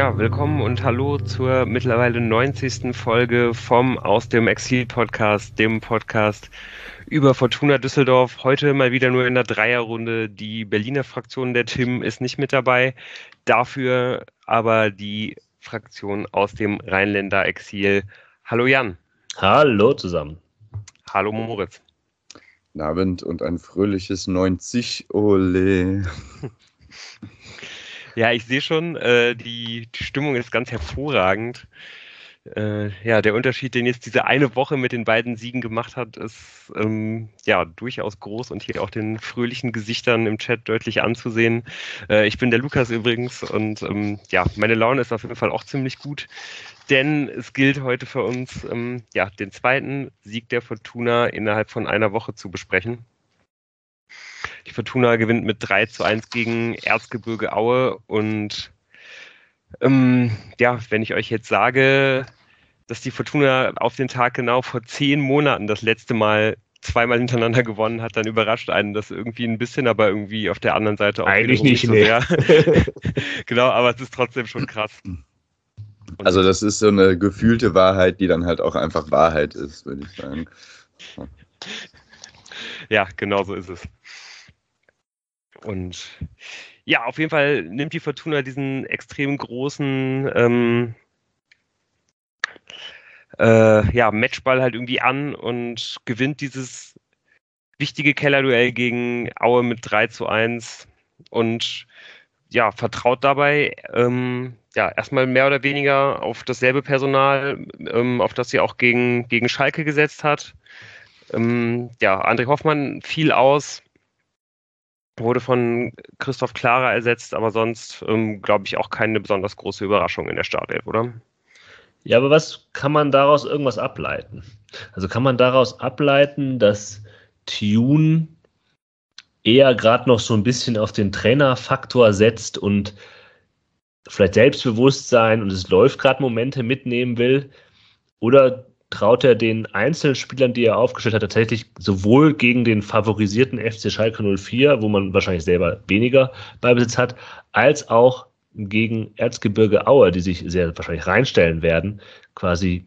Ja, willkommen und hallo zur mittlerweile 90. Folge vom Aus dem Exil Podcast, dem Podcast über Fortuna Düsseldorf. Heute mal wieder nur in der Dreierrunde. Die Berliner Fraktion, der Tim, ist nicht mit dabei. Dafür aber die Fraktion aus dem Rheinländer Exil. Hallo Jan. Hallo zusammen. Hallo Moritz. Guten Abend und ein fröhliches 90, ole. Ja, ich sehe schon, die Stimmung ist ganz hervorragend. Ja, der Unterschied, den jetzt diese eine Woche mit den beiden Siegen gemacht hat, ist ja durchaus groß und hier auch den fröhlichen Gesichtern im Chat deutlich anzusehen. Ich bin der Lukas übrigens und ja, meine Laune ist auf jeden Fall auch ziemlich gut, denn es gilt heute für uns, ja, den zweiten Sieg der Fortuna innerhalb von einer Woche zu besprechen. Die Fortuna gewinnt mit 3:1 gegen Erzgebirge Aue und ja, wenn ich euch jetzt sage, dass die Fortuna auf den Tag genau vor 10 Monaten das letzte Mal zweimal hintereinander gewonnen hat, dann überrascht einen das irgendwie ein bisschen, aber irgendwie auf der anderen Seite auch eigentlich nicht so sehr. Genau, aber es ist trotzdem schon krass. Also das ist so eine gefühlte Wahrheit, die dann halt auch einfach Wahrheit ist, würde ich sagen. Ja, genau so ist es. Und ja, auf jeden Fall nimmt die Fortuna diesen extrem großen ja, Matchball halt irgendwie an und gewinnt dieses wichtige Kellerduell gegen Aue mit 3:1 und ja, vertraut dabei ja erstmal mehr oder weniger auf dasselbe Personal, auf das sie auch gegen Schalke gesetzt hat. Ja, André Hoffmann fiel aus, wurde von Christoph Klara ersetzt, aber sonst glaube ich auch keine besonders große Überraschung in der Startelf, oder? Ja, aber was kann man daraus irgendwas ableiten? Also kann man daraus ableiten, dass Tune eher gerade noch so ein bisschen auf den Trainerfaktor setzt und vielleicht Selbstbewusstsein und es läuft gerade Momente mitnehmen will? Oder traut er den Einzelspielern, die er aufgestellt hat, tatsächlich sowohl gegen den favorisierten FC Schalke 04, wo man wahrscheinlich selber weniger Ballbesitz hat, als auch gegen Erzgebirge Aue, die sich sehr wahrscheinlich reinstellen werden, quasi.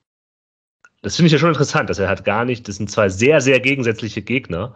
Das finde ich ja schon interessant, dass er hat gar nicht, das sind zwei sehr, sehr gegensätzliche Gegner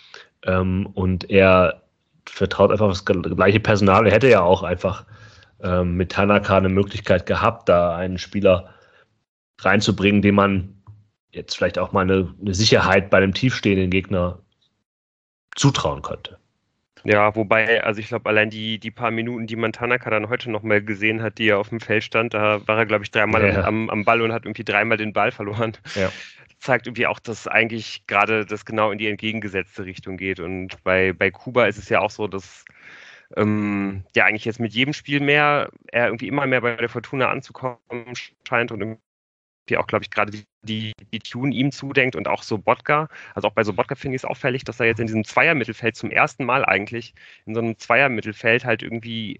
und er vertraut einfach auf das gleiche Personal. Er hätte ja auch einfach mit Tanaka eine Möglichkeit gehabt, da einen Spieler reinzubringen, dem man jetzt vielleicht auch mal eine Sicherheit bei einem tiefstehenden Gegner zutrauen könnte. Ja, wobei, also ich glaube, allein die paar Minuten, die man Tanaka dann heute noch mal gesehen hat, die er auf dem Feld stand, da war er, glaube ich, dreimal am Ball und hat irgendwie dreimal den Ball verloren. Ja. Zeigt irgendwie auch, dass eigentlich gerade das genau in die entgegengesetzte Richtung geht. Und bei Kuba ist es ja auch so, dass ja eigentlich jetzt mit jedem Spiel mehr er irgendwie immer mehr bei der Fortuna anzukommen scheint und irgendwie auch, glaube ich, gerade die Tune ihm zudenkt und auch Sobotka. Also auch bei Sobotka finde ich es auffällig, dass er jetzt in diesem Zweiermittelfeld zum ersten Mal eigentlich in so einem Zweiermittelfeld halt irgendwie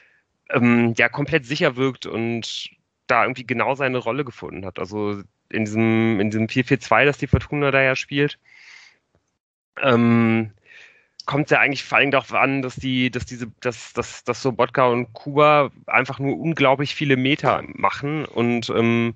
ja komplett sicher wirkt und da irgendwie genau seine Rolle gefunden hat. Also in diesem 4-4-2, das die Fortuna da ja spielt, kommt es ja eigentlich vor allem darauf an, dass Sobotka und Kuba einfach nur unglaublich viele Meter machen und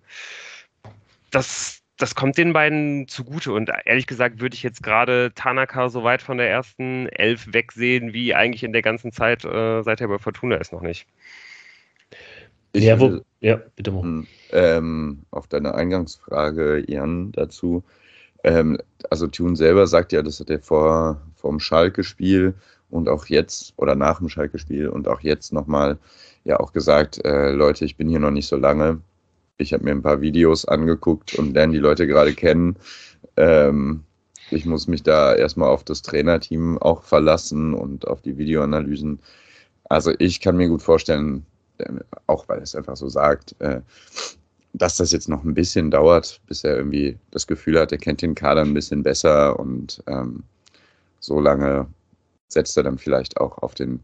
das kommt den beiden zugute und ehrlich gesagt würde ich jetzt gerade Tanaka so weit von der ersten Elf wegsehen, wie eigentlich in der ganzen Zeit, seit er bei Fortuna ist, noch nicht. Ja, bitte mal. Auf deine Eingangsfrage, Jan, dazu. Also Tune selber sagt ja, das hat er vor dem Schalke-Spiel und auch jetzt oder nach dem Schalke-Spiel und auch jetzt nochmal ja auch gesagt, Leute, ich bin hier noch nicht so lange. Ich habe mir ein paar Videos angeguckt und lerne die Leute gerade kennen. Ich muss mich da erstmal auf das Trainerteam auch verlassen und auf die Videoanalysen. Also ich kann mir gut vorstellen, auch weil es einfach so sagt, dass das jetzt noch ein bisschen dauert, bis er irgendwie das Gefühl hat, er kennt den Kader ein bisschen besser und so lange setzt er dann vielleicht auch auf den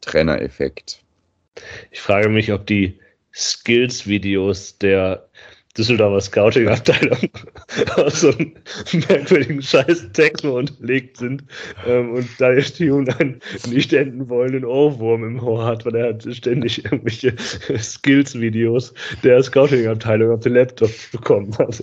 Trainereffekt. Ich frage mich, ob die Skills-Videos der Düsseldorfer Scouting-Abteilung aus so einem merkwürdigen scheiß Techno unterlegt sind und Daniel Thune einen nicht enden wollenden Ohrwurm im Ohr hat, weil er hat ständig irgendwelche Skills-Videos der Scouting-Abteilung auf den Laptop bekommen hat.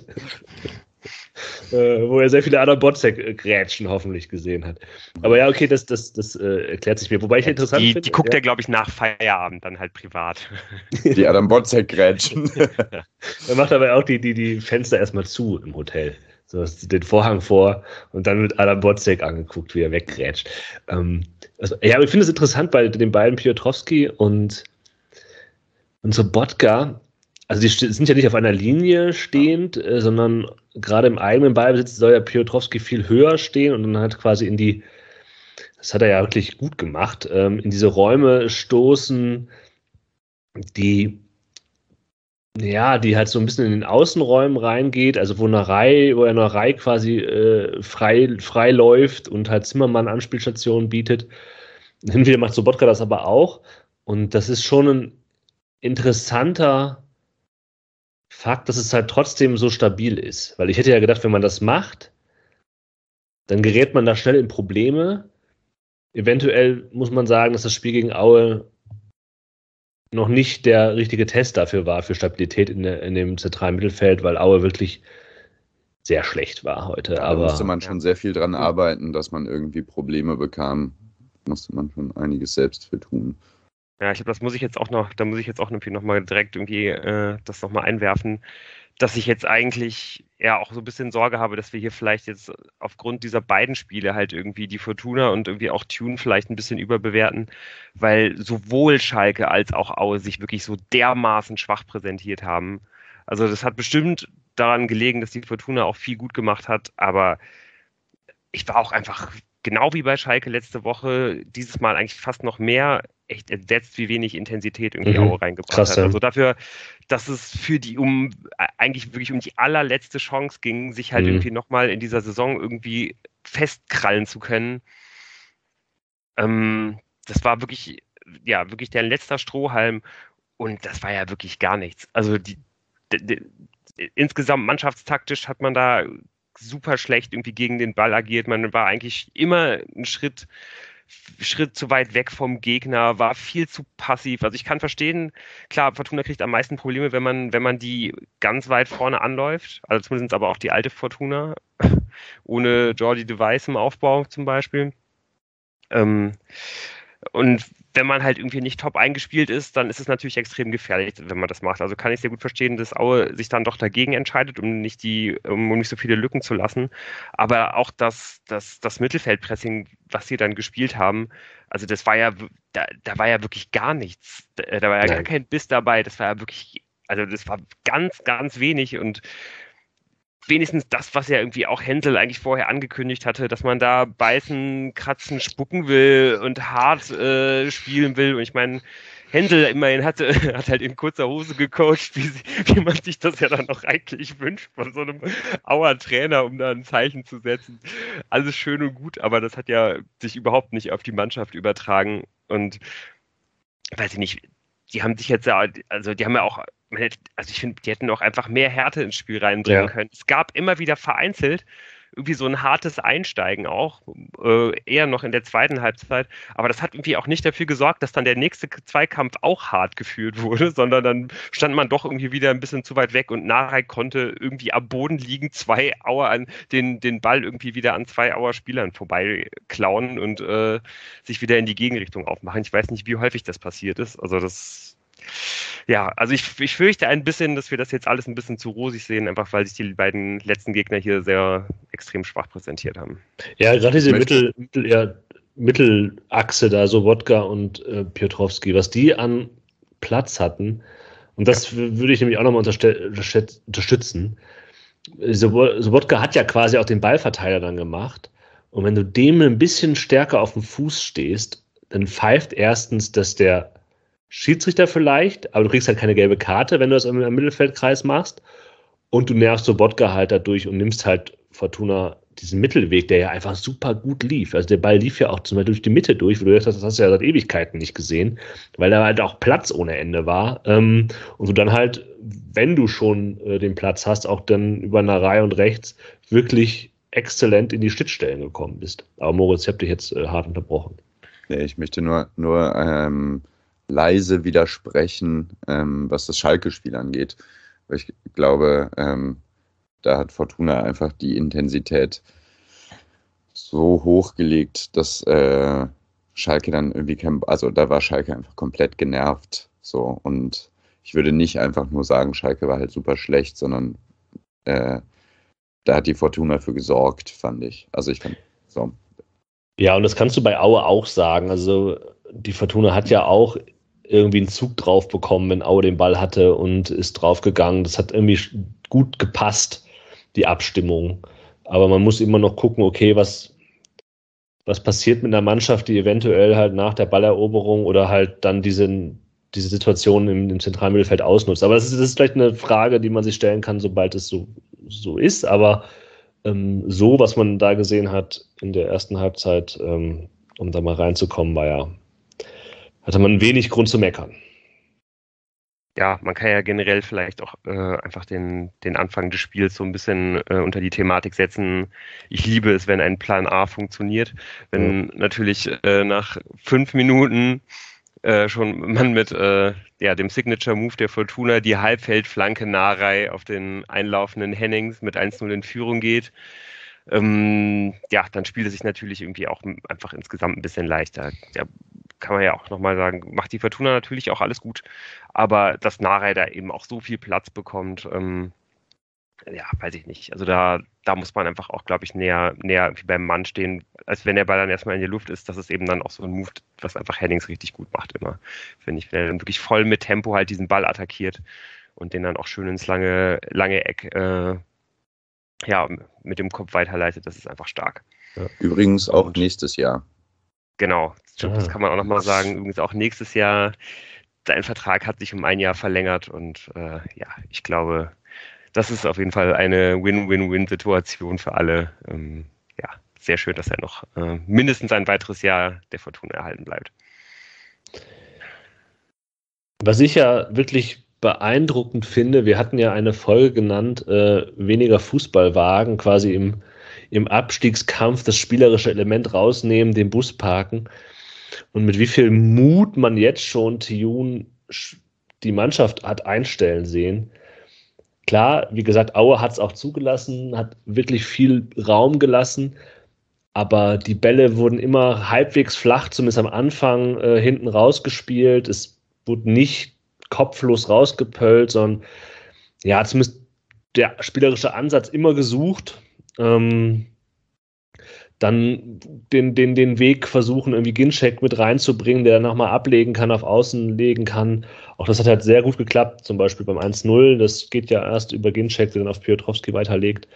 Wo er sehr viele Adam-Botzek-Grätschen hoffentlich gesehen hat. Aber ja, okay, das erklärt sich mir. Wobei ich interessant finde. Die guckt er, glaube ich, nach Feierabend dann halt privat. Die Adam-Botzek-Grätschen. Er macht aber auch die Fenster erstmal zu im Hotel. So, den Vorhang vor und dann wird Adam Botzek angeguckt, wie er weggrätscht. Aber ich finde es interessant bei den beiden Piotrowski und Sobotka. Also die sind ja nicht auf einer Linie stehend, sondern gerade im eigenen Ballbesitz soll ja Piotrowski viel höher stehen und dann halt quasi das hat er ja wirklich gut gemacht, in diese Räume stoßen, die halt so ein bisschen in den Außenräumen reingeht, also wo er eine Reihe quasi frei läuft und halt Zimmermann Anspielstationen bietet. Hin und wieder macht Sobotka das aber auch und das ist schon ein interessanter Fakt, dass es halt trotzdem so stabil ist. Weil ich hätte ja gedacht, wenn man das macht, dann gerät man da schnell in Probleme. Eventuell muss man sagen, dass das Spiel gegen Aue noch nicht der richtige Test dafür war, für Stabilität in dem zentralen Mittelfeld, weil Aue wirklich sehr schlecht war heute. Da musste man schon sehr viel dran arbeiten, dass man irgendwie Probleme bekam. Musste man schon einiges selbst für tun. Ja, ich glaube, da muss ich jetzt auch irgendwie nochmal direkt irgendwie das nochmal einwerfen, dass ich jetzt eigentlich ja auch so ein bisschen Sorge habe, dass wir hier vielleicht jetzt aufgrund dieser beiden Spiele halt irgendwie die Fortuna und irgendwie auch Thune vielleicht ein bisschen überbewerten, weil sowohl Schalke als auch Aue sich wirklich so dermaßen schwach präsentiert haben. Also das hat bestimmt daran gelegen, dass die Fortuna auch viel gut gemacht hat, aber ich war auch einfach genau wie bei Schalke letzte Woche dieses Mal eigentlich fast noch mehr echt entsetzt, wie wenig Intensität irgendwie Aue reingebracht hat. Also dafür, dass es für die eigentlich wirklich um die allerletzte Chance ging, sich halt irgendwie nochmal in dieser Saison irgendwie festkrallen zu können. Das war wirklich der letzte Strohhalm und das war ja wirklich gar nichts. Also insgesamt mannschaftstaktisch hat man da super schlecht irgendwie gegen den Ball agiert. Man war eigentlich immer einen Schritt zu weit weg vom Gegner, war viel zu passiv. Also ich kann verstehen, klar, Fortuna kriegt am meisten Probleme, wenn man die ganz weit vorne anläuft. Also zumindest aber auch die alte Fortuna, ohne Jordi de Wijs im Aufbau zum Beispiel. Und wenn man halt irgendwie nicht top eingespielt ist, dann ist es natürlich extrem gefährlich, wenn man das macht. Also kann ich sehr gut verstehen, dass Aue sich dann doch dagegen entscheidet, um nicht so viele Lücken zu lassen. Aber auch das Mittelfeldpressing, was sie dann gespielt haben, also das war ja, da war ja wirklich gar nichts. Da war ja gar kein Biss dabei. Das war ja wirklich, also das war ganz, ganz wenig und wenigstens das, was ja irgendwie auch Händel eigentlich vorher angekündigt hatte, dass man da beißen, kratzen, spucken will und hart spielen will. Und ich meine, Händel immerhin hat halt in kurzer Hose gecoacht, wie man sich das ja dann auch eigentlich wünscht von so einem Auer-Trainer, um da ein Zeichen zu setzen. Alles schön und gut, aber das hat ja sich überhaupt nicht auf die Mannschaft übertragen. Und weiß ich nicht, die haben sich jetzt ja, also die haben ja auch, also ich finde, die hätten auch einfach mehr Härte ins Spiel reinbringen können. Es gab immer wieder vereinzelt irgendwie so ein hartes Einsteigen auch, eher noch in der zweiten Halbzeit, aber das hat irgendwie auch nicht dafür gesorgt, dass dann der nächste Zweikampf auch hart geführt wurde, sondern dann stand man doch irgendwie wieder ein bisschen zu weit weg und Narei konnte irgendwie am Boden liegen, den Ball irgendwie wieder an 2 Auer Spielern vorbei klauen und sich wieder in die Gegenrichtung aufmachen. Ich weiß nicht, wie häufig das passiert ist, also ich fürchte ein bisschen, dass wir das jetzt alles ein bisschen zu rosig sehen, einfach weil sich die beiden letzten Gegner hier sehr extrem schwach präsentiert haben. Ja, gerade diese Mittelachse da, Sobotka und Piotrowski, was die an Platz hatten, und das würde ich nämlich auch nochmal unterstützen. Sobotka hat ja quasi auch den Ballverteiler dann gemacht, und wenn du dem ein bisschen stärker auf dem Fuß stehst, dann pfeift erstens, dass der Schiedsrichter vielleicht, aber du kriegst halt keine gelbe Karte, wenn du das im Mittelfeldkreis machst, und du nervst Sobotka halt dadurch und nimmst halt Fortuna diesen Mittelweg, der ja einfach super gut lief. Also der Ball lief ja auch zum Beispiel durch die Mitte durch, wo du gesagt hast, das hast du ja seit Ewigkeiten nicht gesehen, weil da halt auch Platz ohne Ende war. Und du dann halt, wenn du schon den Platz hast, auch dann über eine Reihe und rechts wirklich exzellent in die Schnittstellen gekommen bist. Aber Moritz, ich habe dich jetzt hart unterbrochen. Nee, ich möchte nur leise widersprechen, was das Schalke-Spiel angeht. Weil ich glaube, da hat Fortuna einfach die Intensität so hochgelegt, dass Schalke dann irgendwie also da war Schalke einfach komplett genervt. So, und ich würde nicht einfach nur sagen, Schalke war halt super schlecht, sondern da hat die Fortuna für gesorgt, fand ich. Also ich fand so. Ja, und das kannst du bei Aue auch sagen. Also die Fortuna hat ja auch irgendwie einen Zug drauf bekommen, wenn Aue den Ball hatte und ist draufgegangen. Das hat irgendwie gut gepasst, die Abstimmung. Aber man muss immer noch gucken, okay, was passiert mit einer Mannschaft, die eventuell halt nach der Balleroberung oder halt dann diese Situation im zentralen Mittelfeld ausnutzt. Aber das ist vielleicht eine Frage, die man sich stellen kann, sobald es so ist. Aber so, was man da gesehen hat in der ersten Halbzeit, um da mal reinzukommen, hatte man wenig Grund zu meckern. Ja, man kann ja generell vielleicht auch einfach den Anfang des Spiels so ein bisschen unter die Thematik setzen. Ich liebe es, wenn ein Plan A funktioniert. Wenn natürlich nach 5 Minuten schon man mit dem Signature-Move der Fortuna die Halbfeldflanke Narei auf den einlaufenden Hennings mit 1:0 in Führung geht. Dann spielt es sich natürlich irgendwie auch einfach insgesamt ein bisschen leichter. Ja, kann man ja auch nochmal sagen, macht die Fortuna natürlich auch alles gut, aber dass Narei da eben auch so viel Platz bekommt, weiß ich nicht. Also da muss man einfach auch, glaube ich, näher irgendwie beim Mann stehen, als wenn der Ball dann erstmal in der Luft ist. Das ist eben dann auch so ein Move, was einfach Hennings richtig gut macht immer, finde ich. Wenn er dann wirklich voll mit Tempo halt diesen Ball attackiert und den dann auch schön ins lange Eck mit dem Kopf weiterleitet, das ist einfach stark. Ja. Übrigens auch nächstes Jahr. Genau, das kann man auch nochmal sagen. Übrigens auch nächstes Jahr, sein Vertrag hat sich um 1 Jahr verlängert und ich glaube, das ist auf jeden Fall eine Win-Win-Win-Situation für alle. Sehr schön, dass er noch mindestens ein weiteres Jahr der Fortuna erhalten bleibt. Was ich ja wirklich beeindruckend finde, wir hatten ja eine Folge genannt, weniger Fußballwagen, quasi im Abstiegskampf das spielerische Element rausnehmen, den Bus parken. Und mit wie viel Mut man jetzt schon Thioune die Mannschaft hat einstellen sehen. Klar, wie gesagt, Aue hat es auch zugelassen, hat wirklich viel Raum gelassen, aber die Bälle wurden immer halbwegs flach, zumindest am Anfang hinten rausgespielt. Es wurde nicht kopflos rausgepölt, sondern zumindest der spielerische Ansatz immer gesucht. Dann den Weg versuchen, irgendwie Ginczek mit reinzubringen, der dann nochmal ablegen kann, auf Außen legen kann. Auch das hat halt sehr gut geklappt, zum Beispiel beim 1:0. Das geht ja erst über Ginczek, der dann auf Piotrowski weiterlegt.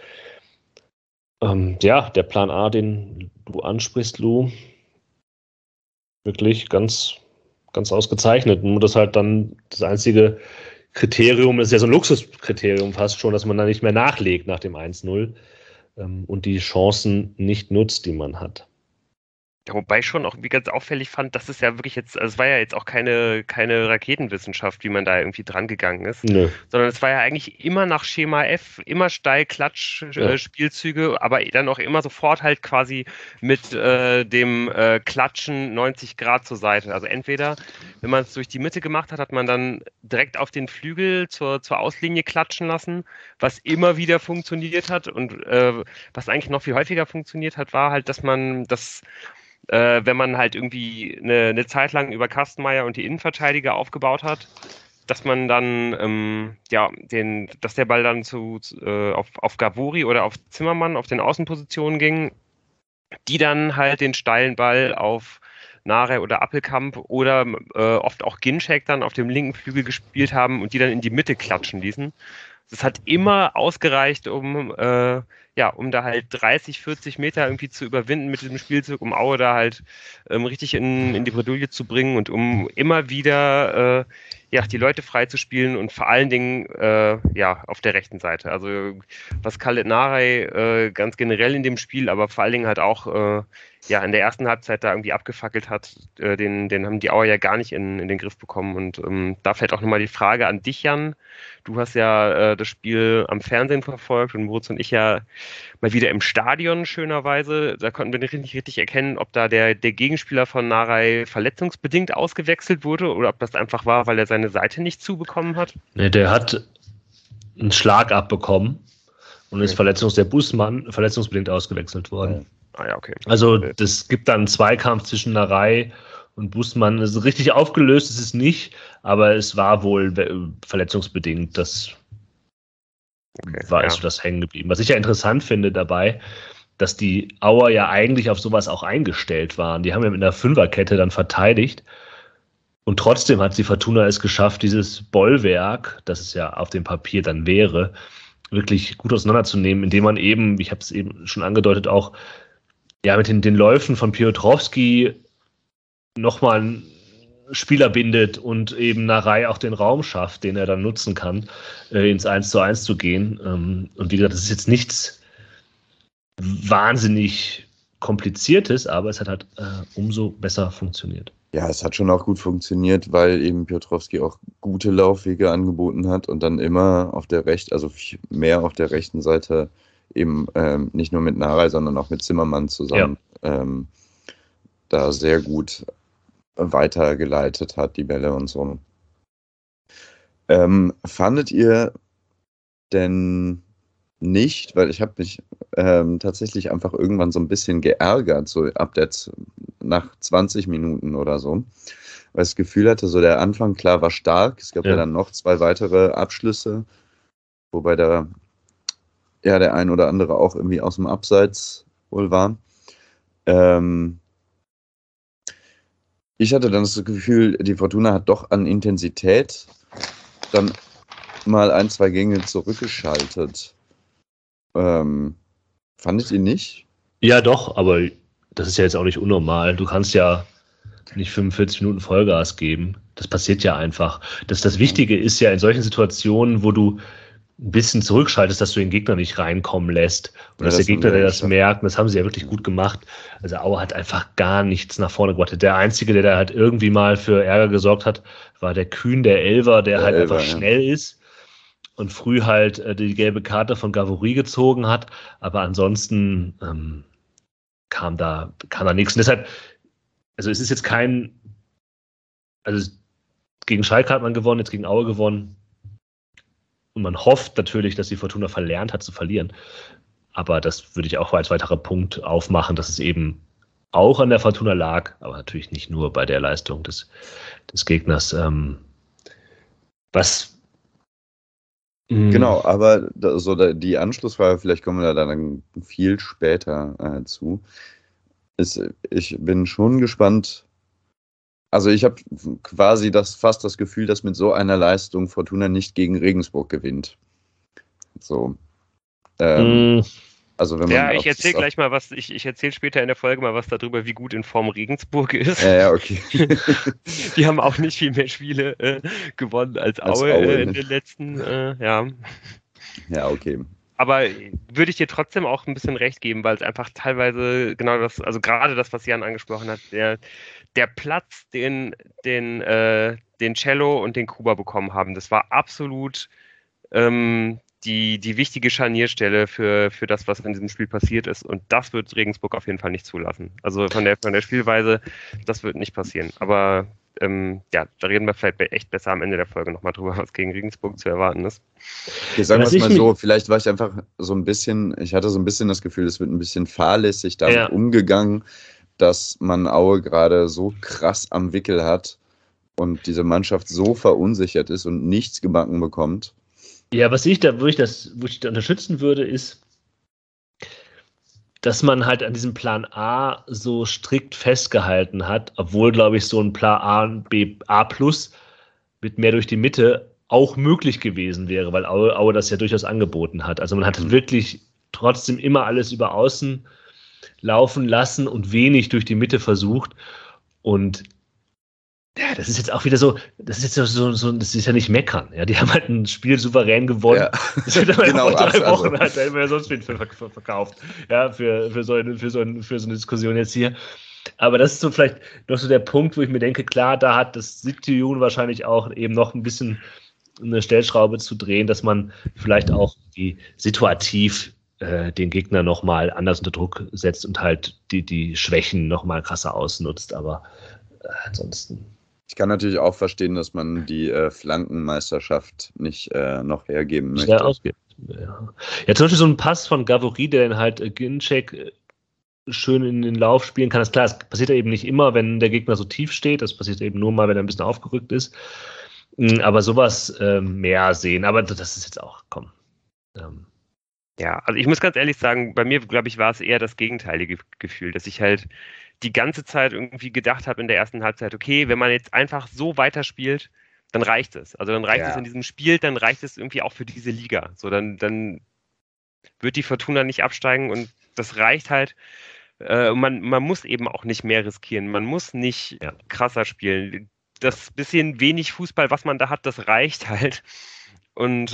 Der Plan A, den du ansprichst, Lou, wirklich ganz, ganz ausgezeichnet. Nur das halt dann das einzige Kriterium, ist ja so ein Luxuskriterium fast schon, dass man da nicht mehr nachlegt nach dem 1:0 und die Chancen nicht nutzt, die man hat. Ja, wobei ich schon auch wie ganz auffällig fand, dass es ja wirklich jetzt, also es war ja jetzt auch keine Raketenwissenschaft, wie man da irgendwie dran gegangen ist, sondern es war ja eigentlich immer nach Schema F, immer steil Klatsch-Spielzüge, aber dann auch immer sofort halt quasi mit dem Klatschen 90 Grad zur Seite. Also entweder, wenn man es durch die Mitte gemacht hat, hat man dann direkt auf den Flügel zur Auslinie klatschen lassen, was immer wieder funktioniert hat und was eigentlich noch viel häufiger funktioniert hat, war halt, dass man das wenn man halt irgendwie eine Zeit lang über Kastenmeier und die Innenverteidiger aufgebaut hat, dass man dann, dass der Ball dann auf Gavuri oder auf Zimmermann auf den Außenpositionen ging, die dann halt den steilen Ball auf Narei oder Appelkamp oder oft auch Ginczek dann auf dem linken Flügel gespielt haben und die dann in die Mitte klatschen ließen. Das hat immer ausgereicht, um da halt 30, 40 Meter irgendwie zu überwinden mit diesem Spielzug, um Aue da halt richtig in die Bredouille zu bringen und um immer wieder ja, die Leute frei zu spielen und vor allen Dingen ja, auf der rechten Seite. Also was Khaled Narey ganz generell in dem Spiel, aber vor allen Dingen halt auch ja, in der ersten Halbzeit da irgendwie abgefackelt hat, den haben die Auer ja gar nicht in den Griff bekommen. Und da fällt auch nochmal die Frage an dich, Jan. Du hast ja das Spiel am Fernsehen verfolgt und Moritz und ich ja mal wieder im Stadion, schönerweise. Da konnten wir nicht richtig erkennen, ob da der Gegenspieler von Narey verletzungsbedingt ausgewechselt wurde oder ob das einfach war, weil er seine Seite nicht zubekommen hat. Nee, der hat einen Schlag abbekommen und ist der Bußmann verletzungsbedingt ausgewechselt worden. Ah ja, okay. Also das gibt dann einen Zweikampf zwischen Narey und Bußmann. Also richtig aufgelöst ist es nicht, aber es war wohl verletzungsbedingt. Das ist so das hängen geblieben. Was ich ja interessant finde dabei, dass die Auer ja eigentlich auf sowas auch eingestellt waren. Die haben ja mit einer Fünferkette dann verteidigt. Und trotzdem hat die Fortuna es geschafft, dieses Bollwerk, das es ja auf dem Papier dann wäre, wirklich gut auseinanderzunehmen, indem man eben, ich habe es eben schon angedeutet, auch ja mit den Läufen von Piotrowski nochmal einen Spieler bindet und eben Narey auch den Raum schafft, den er dann nutzen kann, ins 1:1 zu gehen. Und wie gesagt, das ist jetzt nichts wahnsinnig Kompliziertes, aber es hat halt umso besser funktioniert. Ja, es hat schon auch gut funktioniert, weil eben Piotrowski auch gute Laufwege angeboten hat und dann immer auf der mehr auf der rechten Seite eben nicht nur mit Narey, sondern auch mit Zimmermann zusammen da sehr gut weitergeleitet hat, die Bälle und so. Fandet ihr denn nicht, weil ich habe mich tatsächlich einfach irgendwann so ein bisschen geärgert, so nach 20 Minuten oder so, weil ich das Gefühl hatte, so der Anfang, klar, war stark, es gab ja dann noch 2 weitere Abschlüsse, wobei der ein oder andere auch irgendwie aus dem Abseits wohl war. Ich hatte dann das Gefühl, die Fortuna hat doch an Intensität dann mal 1, 2 Gänge zurückgeschaltet. Fandet ihr nicht? Ja, doch, aber das ist ja jetzt auch nicht unnormal. Du kannst ja nicht 45 Minuten Vollgas geben. Das passiert ja einfach. Das Wichtige ist ja in solchen Situationen, wo du ein bisschen zurückschaltest, dass du den Gegner nicht reinkommen lässt und dass der Gegner, der das merkt, und das haben sie ja wirklich gut gemacht. Also Auer hat einfach gar nichts nach vorne gebracht. Der Einzige, der da halt irgendwie mal für Ärger gesorgt hat, war der Kühn, der Elfer, der halt einfach schnell ist und früh halt die gelbe Karte von Gavory gezogen hat. Aber ansonsten kam da nichts. Und deshalb, also es ist jetzt also gegen Schalke hat man gewonnen, jetzt gegen Aue gewonnen. Und man hofft natürlich, dass die Fortuna verlernt hat zu verlieren. Aber das würde ich auch als weiterer Punkt aufmachen, dass es eben auch an der Fortuna lag, aber natürlich nicht nur bei der Leistung des Gegners. Genau, aber die Anschlussfrage, vielleicht kommen wir da dann viel später zu. Ich bin schon gespannt. Also ich habe quasi fast das Gefühl, dass mit so einer Leistung Fortuna nicht gegen Regensburg gewinnt. So. Also wenn man ich erzähle gleich mal was, ich erzähle später in der Folge mal was darüber, wie gut in Form Regensburg ist. Ja, okay. Die haben auch nicht viel mehr Spiele gewonnen als Aue in den letzten, ja. Ja, okay. Aber würde ich dir trotzdem auch ein bisschen recht geben, weil es einfach teilweise genau das, also gerade das, was Jan angesprochen hat, der Platz, den Cello und den Kuba bekommen haben, das war absolut die wichtige Scharnierstelle für das, was in diesem Spiel passiert ist. Und das wird Regensburg auf jeden Fall nicht zulassen. Also von der Spielweise, das wird nicht passieren. Aber da reden wir vielleicht echt besser am Ende der Folge nochmal drüber, was gegen Regensburg zu erwarten ist. Okay, sagen wir es mal so, vielleicht war ich einfach ich hatte so ein bisschen das Gefühl, es wird ein bisschen fahrlässig damit umgegangen, dass man Aue gerade so krass am Wickel hat und diese Mannschaft so verunsichert ist und nichts gebacken bekommt. Ja, wo ich da unterstützen würde, ist, dass man halt an diesem Plan A so strikt festgehalten hat, obwohl, glaube ich, so ein Plan A und B, A plus mit mehr durch die Mitte auch möglich gewesen wäre, weil Aue das ja durchaus angeboten hat. Also man hat wirklich trotzdem immer alles über außen laufen lassen und wenig durch die Mitte versucht. Und Ja, das ist jetzt auch wieder so, das ist jetzt das ist ja nicht meckern. Ja, die haben halt ein Spiel souverän gewonnen. Ja. Das wird aber Genau, vor 3 Wochen also. hat er immer sonst wen verkauft. Ja, für so eine Diskussion jetzt hier. Aber das ist so vielleicht noch so der Punkt, wo ich mir denke, klar, da hat das Sieg-Tune wahrscheinlich auch eben noch ein bisschen eine Stellschraube zu drehen, dass man vielleicht auch die situativ den Gegner nochmal anders unter Druck setzt und halt die Schwächen nochmal krasser ausnutzt. Aber ansonsten. Ich kann natürlich auch verstehen, dass man die Flankenmeisterschaft nicht noch hergeben möchte. Schnell ausgeht. Ja, zum Beispiel so ein Pass von Gavory, der dann halt Ginczek schön in den Lauf spielen kann. Das ist klar, das passiert ja eben nicht immer, wenn der Gegner so tief steht. Das passiert eben nur mal, wenn er ein bisschen aufgerückt ist. Aber sowas mehr sehen. Aber das ist jetzt auch, komm. Ja, also ich muss ganz ehrlich sagen, bei mir, glaube ich, war es eher das gegenteilige Gefühl, dass ich halt die ganze Zeit irgendwie gedacht habe in der ersten Halbzeit, okay, wenn man jetzt einfach so weiterspielt, dann reicht es. Also dann reicht es in diesem Spiel, dann reicht es irgendwie auch für diese Liga. So, dann wird die Fortuna nicht absteigen und das reicht halt. Man muss eben auch nicht mehr riskieren. Man muss nicht krasser spielen. Das bisschen wenig Fußball, was man da hat, das reicht halt. Und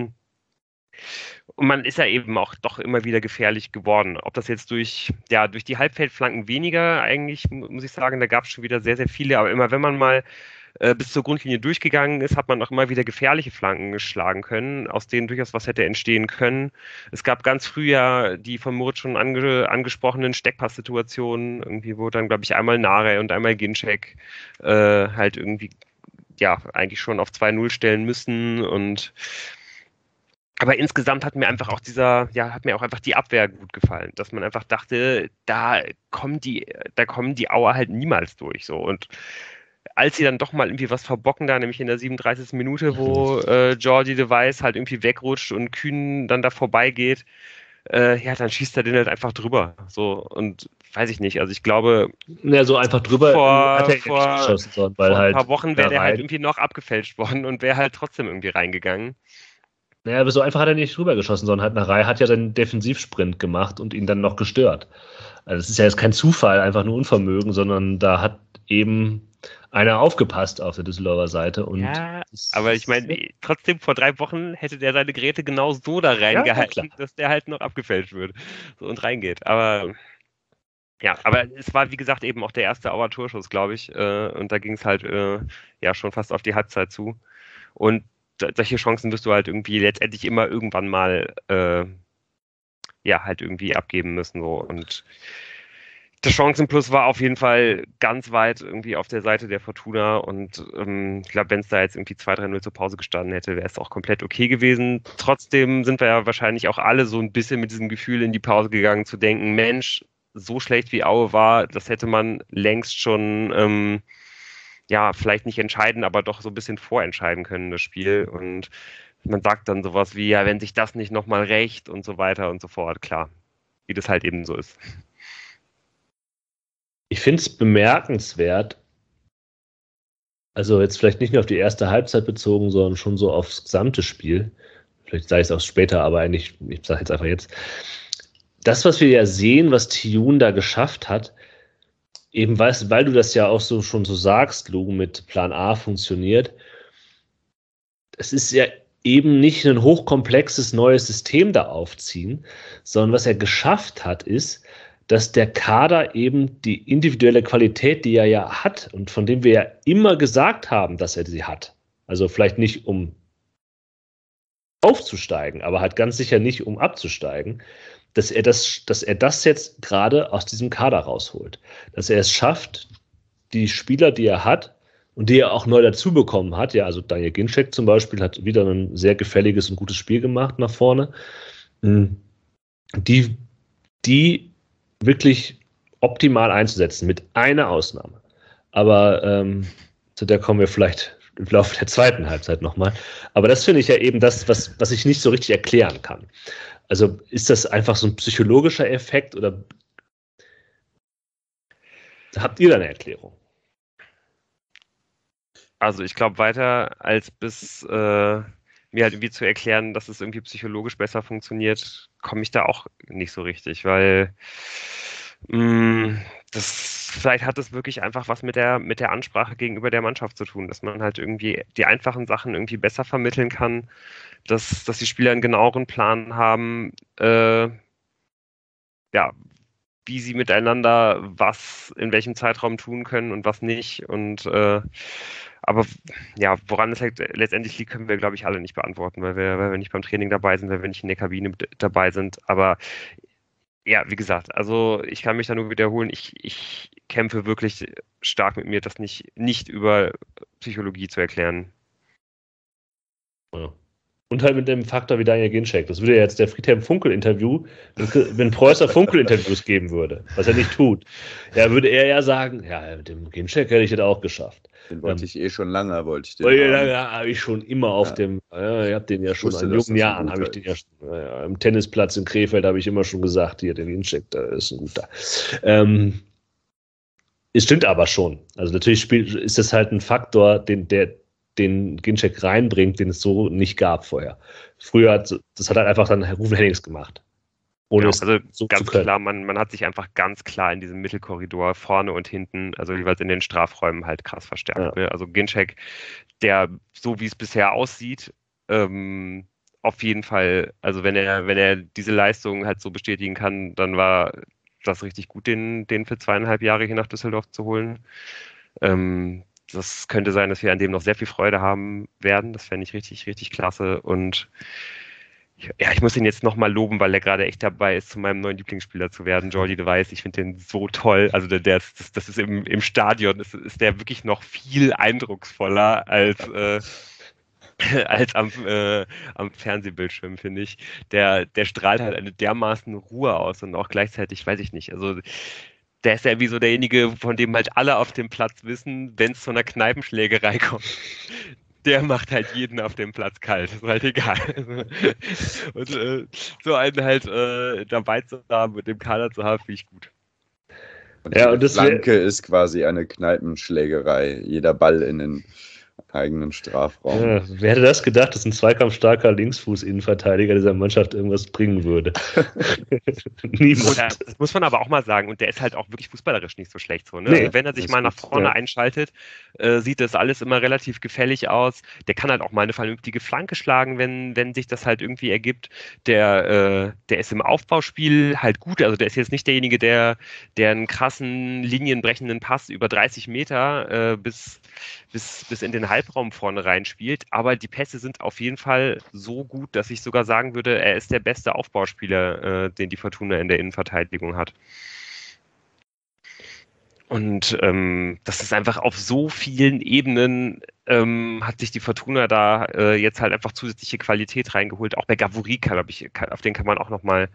man ist ja eben auch doch immer wieder gefährlich geworden. Ob das jetzt durch die Halbfeldflanken weniger eigentlich, muss ich sagen, da gab es schon wieder sehr, sehr viele. Aber immer wenn man mal bis zur Grundlinie durchgegangen ist, hat man auch immer wieder gefährliche Flanken geschlagen können, aus denen durchaus was hätte entstehen können. Es gab ganz früh ja die von Moritz schon angesprochenen Steckpass-Situationen, irgendwie, wo dann, glaube ich, einmal Nare und einmal Ginczek halt irgendwie eigentlich schon auf 2-0 stellen müssen aber insgesamt hat mir einfach auch hat mir auch einfach die Abwehr gut gefallen, dass man einfach dachte, da kommen die Auer halt niemals durch, so. Und als sie dann doch mal irgendwie was verbocken da, nämlich in der 37. Minute, wo Jordi de Wijs halt irgendwie wegrutscht und Kühn dann da vorbeigeht, dann schießt er den halt einfach drüber, so. Und weiß ich nicht, also ich glaube, so einfach drüber hat er nicht geschossen, sondern weil vor halt ein paar Wochen wäre der halt irgendwie noch abgefälscht worden und wäre halt trotzdem irgendwie reingegangen. Naja, aber so einfach hat er nicht drüber geschossen, sondern halt Narei hat ja seinen Defensivsprint gemacht und ihn dann noch gestört. Also das ist ja jetzt kein Zufall, einfach nur Unvermögen, sondern da hat eben einer aufgepasst auf der Düsseldorfer Seite. Und aber ich meine, trotzdem vor 3 Wochen hätte der seine Geräte genau so da reingehalten, dass der halt noch abgefälscht wird und reingeht. Aber es war, wie gesagt, eben auch der erste Auer Torschuss, glaube ich. Und da ging es halt schon fast auf die Halbzeit zu. Und solche Chancen wirst du halt irgendwie letztendlich immer irgendwann mal halt irgendwie abgeben müssen. So. Und der Chancenplus war auf jeden Fall ganz weit irgendwie auf der Seite der Fortuna und ich glaube, wenn es da jetzt irgendwie 2-3-0 zur Pause gestanden hätte, wäre es auch komplett okay gewesen. Trotzdem sind wir ja wahrscheinlich auch alle so ein bisschen mit diesem Gefühl in die Pause gegangen, zu denken, Mensch, so schlecht wie Aue war, das hätte man längst schon vielleicht nicht entscheiden, aber doch so ein bisschen vorentscheiden können, das Spiel. Und man sagt dann sowas wie, ja, wenn sich das nicht nochmal rächt und so weiter und so fort. Klar, wie das halt eben so ist. Ich finde es bemerkenswert, also jetzt vielleicht nicht nur auf die erste Halbzeit bezogen, sondern schon so aufs gesamte Spiel. Vielleicht sage ich es auch später, aber eigentlich, ich sage jetzt einfach jetzt. Das, was wir ja sehen, was Thioune da geschafft hat, eben weil du das ja auch so schon so sagst, Lou, mit Plan A funktioniert, es ist ja eben nicht ein hochkomplexes neues System da aufziehen, sondern was er geschafft hat, ist, dass der Kader eben die individuelle Qualität, die er ja hat und von dem wir ja immer gesagt haben, dass er sie hat, also vielleicht nicht um aufzusteigen, aber halt ganz sicher nicht um abzusteigen, dass er das jetzt gerade aus diesem Kader rausholt. Dass er es schafft, die Spieler, die er hat und die er auch neu dazu bekommen hat, ja, also Daniel Ginczek zum Beispiel hat wieder ein sehr gefälliges und gutes Spiel gemacht nach vorne, die wirklich optimal einzusetzen, mit einer Ausnahme. Aber zu der kommen wir vielleicht im Laufe der zweiten Halbzeit nochmal. Aber das finde ich ja eben das, was ich nicht so richtig erklären kann. Also ist das einfach so ein psychologischer Effekt oder habt ihr da eine Erklärung? Also ich glaube, weiter als bis mir halt irgendwie zu erklären, dass es irgendwie psychologisch besser funktioniert, komme ich da auch nicht so richtig, weil Vielleicht hat es wirklich einfach was mit der Ansprache gegenüber der Mannschaft zu tun, dass man halt irgendwie die einfachen Sachen irgendwie besser vermitteln kann, dass die Spieler einen genaueren Plan haben, ja, wie sie miteinander was in welchem Zeitraum tun können und was nicht. Aber ja, woran es halt letztendlich liegt, können wir, glaube ich, alle nicht beantworten, weil wir nicht beim Training dabei sind, weil wir nicht in der Kabine dabei sind. Aber ja, wie gesagt, also ich kann mich da nur wiederholen. Ich kämpfe wirklich stark mit mir, das nicht über Psychologie zu erklären. Ja. Und halt mit dem Faktor wie Daniel Ginczek. Das würde ja jetzt der Friedhelm Funkel-Interview, wenn Preußer Funkel-Interviews geben würde, was er nicht tut, würde er ja sagen, ja, mit dem Ginczek hätte ich das auch geschafft. Den wollte ich schon lange, habe ich schon immer auf dem, ich habe den ja schon in jungen Jahren, habe ich den ja schon, am Tennisplatz in Krefeld habe ich immer schon gesagt, hier, der Ginczek, da ist ein guter. Es stimmt aber schon. Also natürlich ist das halt ein Faktor, den Ginczek reinbringt, den es so nicht gab vorher. Früher das hat halt einfach dann Rufen Hennings gemacht. Ohne also so ganz klar, man hat sich einfach ganz klar in diesem Mittelkorridor vorne und hinten, also jeweils in den Strafräumen halt krass verstärkt. Ja. Also Ginczek, der so wie es bisher aussieht, auf jeden Fall, also wenn er diese Leistung halt so bestätigen kann, dann war das richtig gut, den für 2,5 Jahre hier nach Düsseldorf zu holen. Das könnte sein, dass wir an dem noch sehr viel Freude haben werden. Das fände ich richtig, richtig klasse. Und ja, ich muss ihn jetzt nochmal loben, weil er gerade echt dabei ist, zu meinem neuen Lieblingsspieler zu werden, Jordi de Wijs. Ich finde den so toll. Also das ist im Stadion, ist der wirklich noch viel eindrucksvoller als am Fernsehbildschirm, finde ich. Der strahlt halt eine dermaßen Ruhe aus und auch gleichzeitig, weiß ich nicht, also der ist ja wie so derjenige, von dem halt alle auf dem Platz wissen, wenn es zu einer Kneipenschlägerei kommt. Der macht halt jeden auf dem Platz kalt. Ist halt egal. Und so einen halt dabei zu haben, mit dem Kader zu haben, finde ich gut. Und die Flanke ist quasi eine Kneipenschlägerei. Jeder Ball in den eigenen Strafraum. Ja, wer hätte das gedacht, dass ein zweikampfstarker Linksfuß-Innenverteidiger dieser Mannschaft irgendwas bringen würde? Niemand. Das muss man aber auch mal sagen. Und der ist halt auch wirklich fußballerisch nicht so schlecht. So, ne? Nee, also wenn er sich mal nach vorne einschaltet, sieht das alles immer relativ gefällig aus. Der kann halt auch mal eine vernünftige Flanke schlagen, wenn sich das halt irgendwie ergibt. Der ist im Aufbauspiel halt gut. Also der ist jetzt nicht derjenige, der einen krassen, linienbrechenden Pass über 30 Meter bis in den Halbraum vorne reinspielt, aber die Pässe sind auf jeden Fall so gut, dass ich sogar sagen würde, er ist der beste Aufbauspieler, den die Fortuna in der Innenverteidigung hat. Und das ist einfach auf so vielen Ebenen hat sich die Fortuna da jetzt halt einfach zusätzliche Qualität reingeholt. Auch bei Gavurika, glaube ich, auf den kann man auch nochmal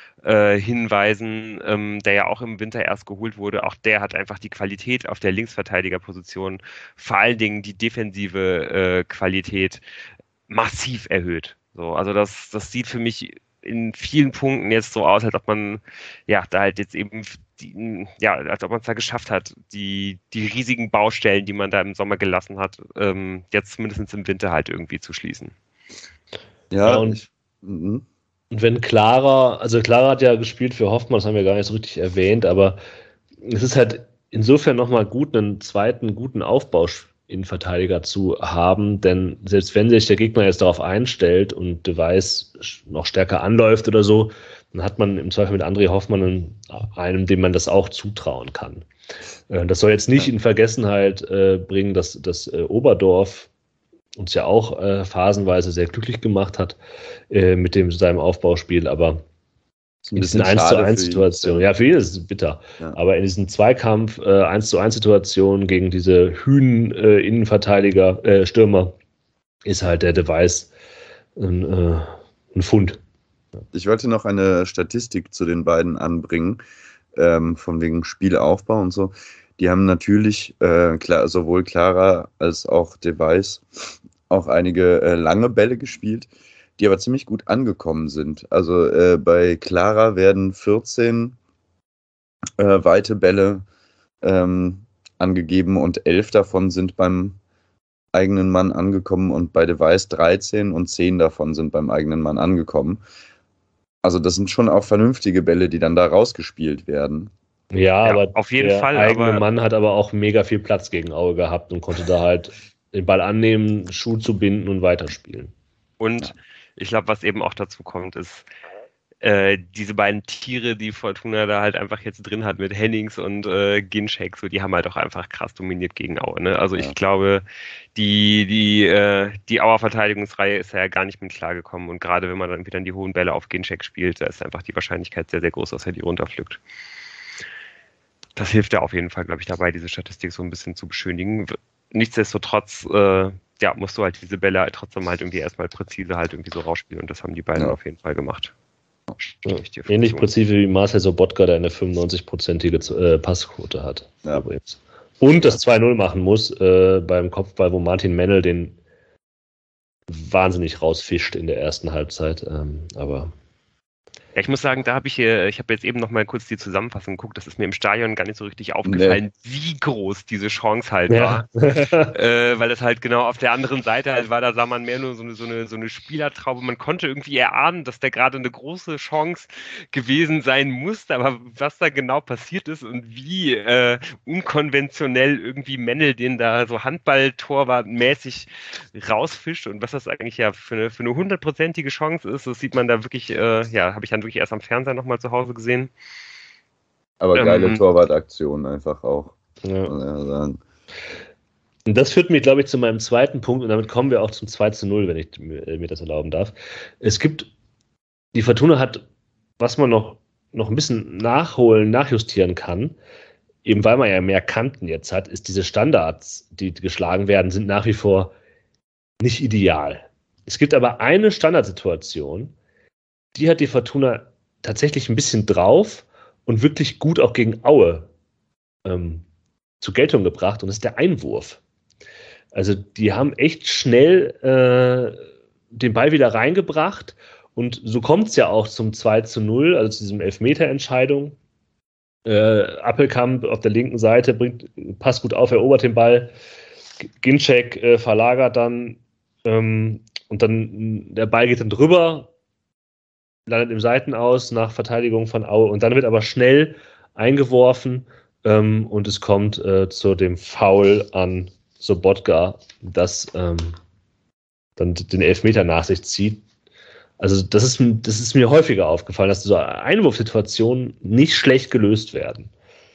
hinweisen, der ja auch im Winter erst geholt wurde. Auch der hat einfach die Qualität auf der Linksverteidigerposition, vor allen Dingen die defensive Qualität massiv erhöht. So, also das sieht für mich in vielen Punkten jetzt so aus, als ob man da halt jetzt eben als ob man es da geschafft hat, die riesigen Baustellen, die man da im Sommer gelassen hat, jetzt zumindest im Winter halt irgendwie zu schließen. Ja, und wenn Clara hat ja gespielt für Hoffmann, das haben wir gar nicht so richtig erwähnt, aber es ist halt insofern nochmal gut, einen zweiten guten Aufbau-Innenverteidiger zu haben, denn selbst wenn sich der Gegner jetzt darauf einstellt und de Wijs noch stärker anläuft oder so, dann hat man im Zweifel mit André Hoffmann einen, dem man das auch zutrauen kann. Das soll jetzt nicht in Vergessenheit bringen, dass Oberdorf uns ja auch phasenweise sehr glücklich gemacht hat mit seinem Aufbauspiel, aber in diesen 1:1-Situationen, ja, für ihn ist es bitter, aber in diesem Zweikampf 1:1-Situationen gegen diese Innenverteidiger, Stürmer, ist halt der de Wijs ein Fund. Ich wollte noch eine Statistik zu den beiden anbringen, von wegen Spielaufbau und so. Die haben natürlich sowohl Clara als auch de Wijs auch einige lange Bälle gespielt, die aber ziemlich gut angekommen sind. Also bei Clara werden 14 weite Bälle angegeben und 11 davon sind beim eigenen Mann angekommen und bei de Wijs 13 und 10 davon sind beim eigenen Mann angekommen. Also das sind schon auch vernünftige Bälle, die dann da rausgespielt werden. Ja, aber auf jeden der Fall. eigene Mann hat aber auch mega viel Platz gegen Aue gehabt und konnte da halt den Ball annehmen, Schuh zu binden und weiterspielen. Und ich glaube, was eben auch dazu kommt, ist, diese beiden Tiere, die Fortuna da halt einfach jetzt drin hat mit Hennings und Ginczek, so, die haben halt auch einfach krass dominiert gegen Aue. Ne? Also ich glaube, die Auer Verteidigungsreihe ist ja gar nicht mit klargekommen. Und gerade wenn man dann wieder die hohen Bälle auf Ginczek spielt, da ist einfach die Wahrscheinlichkeit sehr, sehr groß, dass er die runterpflückt. Das hilft ja auf jeden Fall, glaube ich, dabei, diese Statistik so ein bisschen zu beschönigen. Nichtsdestotrotz, musst du halt diese Bälle halt trotzdem halt irgendwie erstmal präzise halt irgendwie so rausspielen. Und das haben die beiden auf jeden Fall gemacht. Ähnlich präzise wie Marcel Sobotka, der eine 95-prozentige Passquote hat. Ja. Übrigens. Und das 2-0 machen muss beim Kopfball, wo Martin Mennel den wahnsinnig rausfischt in der ersten Halbzeit. Aber ja, ich muss sagen, da habe ich jetzt eben noch mal kurz die Zusammenfassung geguckt, das ist mir im Stadion gar nicht so richtig aufgefallen, wie groß diese Chance halt war. Weil das halt genau auf der anderen Seite halt war, da sah man mehr nur so eine Spielertraube. Man konnte irgendwie erahnen, dass da gerade eine große Chance gewesen sein musste, aber was da genau passiert ist und wie unkonventionell irgendwie Mennel den da so Handball-Torwart-mäßig rausfischt und was das eigentlich ja für eine 100-prozentige Chance ist, das sieht man da wirklich, habe ich dann wirklich erst am Fernseher nochmal zu Hause gesehen. Aber geile Torwartaktion einfach auch. Ja. Muss ich sagen. Und das führt mich, glaube ich, zu meinem zweiten Punkt und damit kommen wir auch zum 2-0, wenn ich mir das erlauben darf. Die Fortuna hat, was man noch ein bisschen nachjustieren kann, eben weil man ja mehr Kanten jetzt hat, ist diese Standards, die geschlagen werden, sind nach wie vor nicht ideal. Es gibt aber eine Standardsituation, die hat die Fortuna tatsächlich ein bisschen drauf und wirklich gut auch gegen Aue zur Geltung gebracht, und das ist der Einwurf. Also die haben echt schnell den Ball wieder reingebracht und so kommt es ja auch zum 2-0, also zu diesem Elfmeter-Entscheidung. Appelkamp auf der linken Seite passt gut auf, erobert den Ball. Ginczek verlagert dann und dann der Ball geht dann drüber, landet im Seitenaus nach Verteidigung von Aue und dann wird aber schnell eingeworfen und es kommt zu dem Foul an Sobotka, das dann den Elfmeter nach sich zieht. Also das ist mir häufiger aufgefallen, dass so Einwurfsituationen nicht schlecht gelöst werden.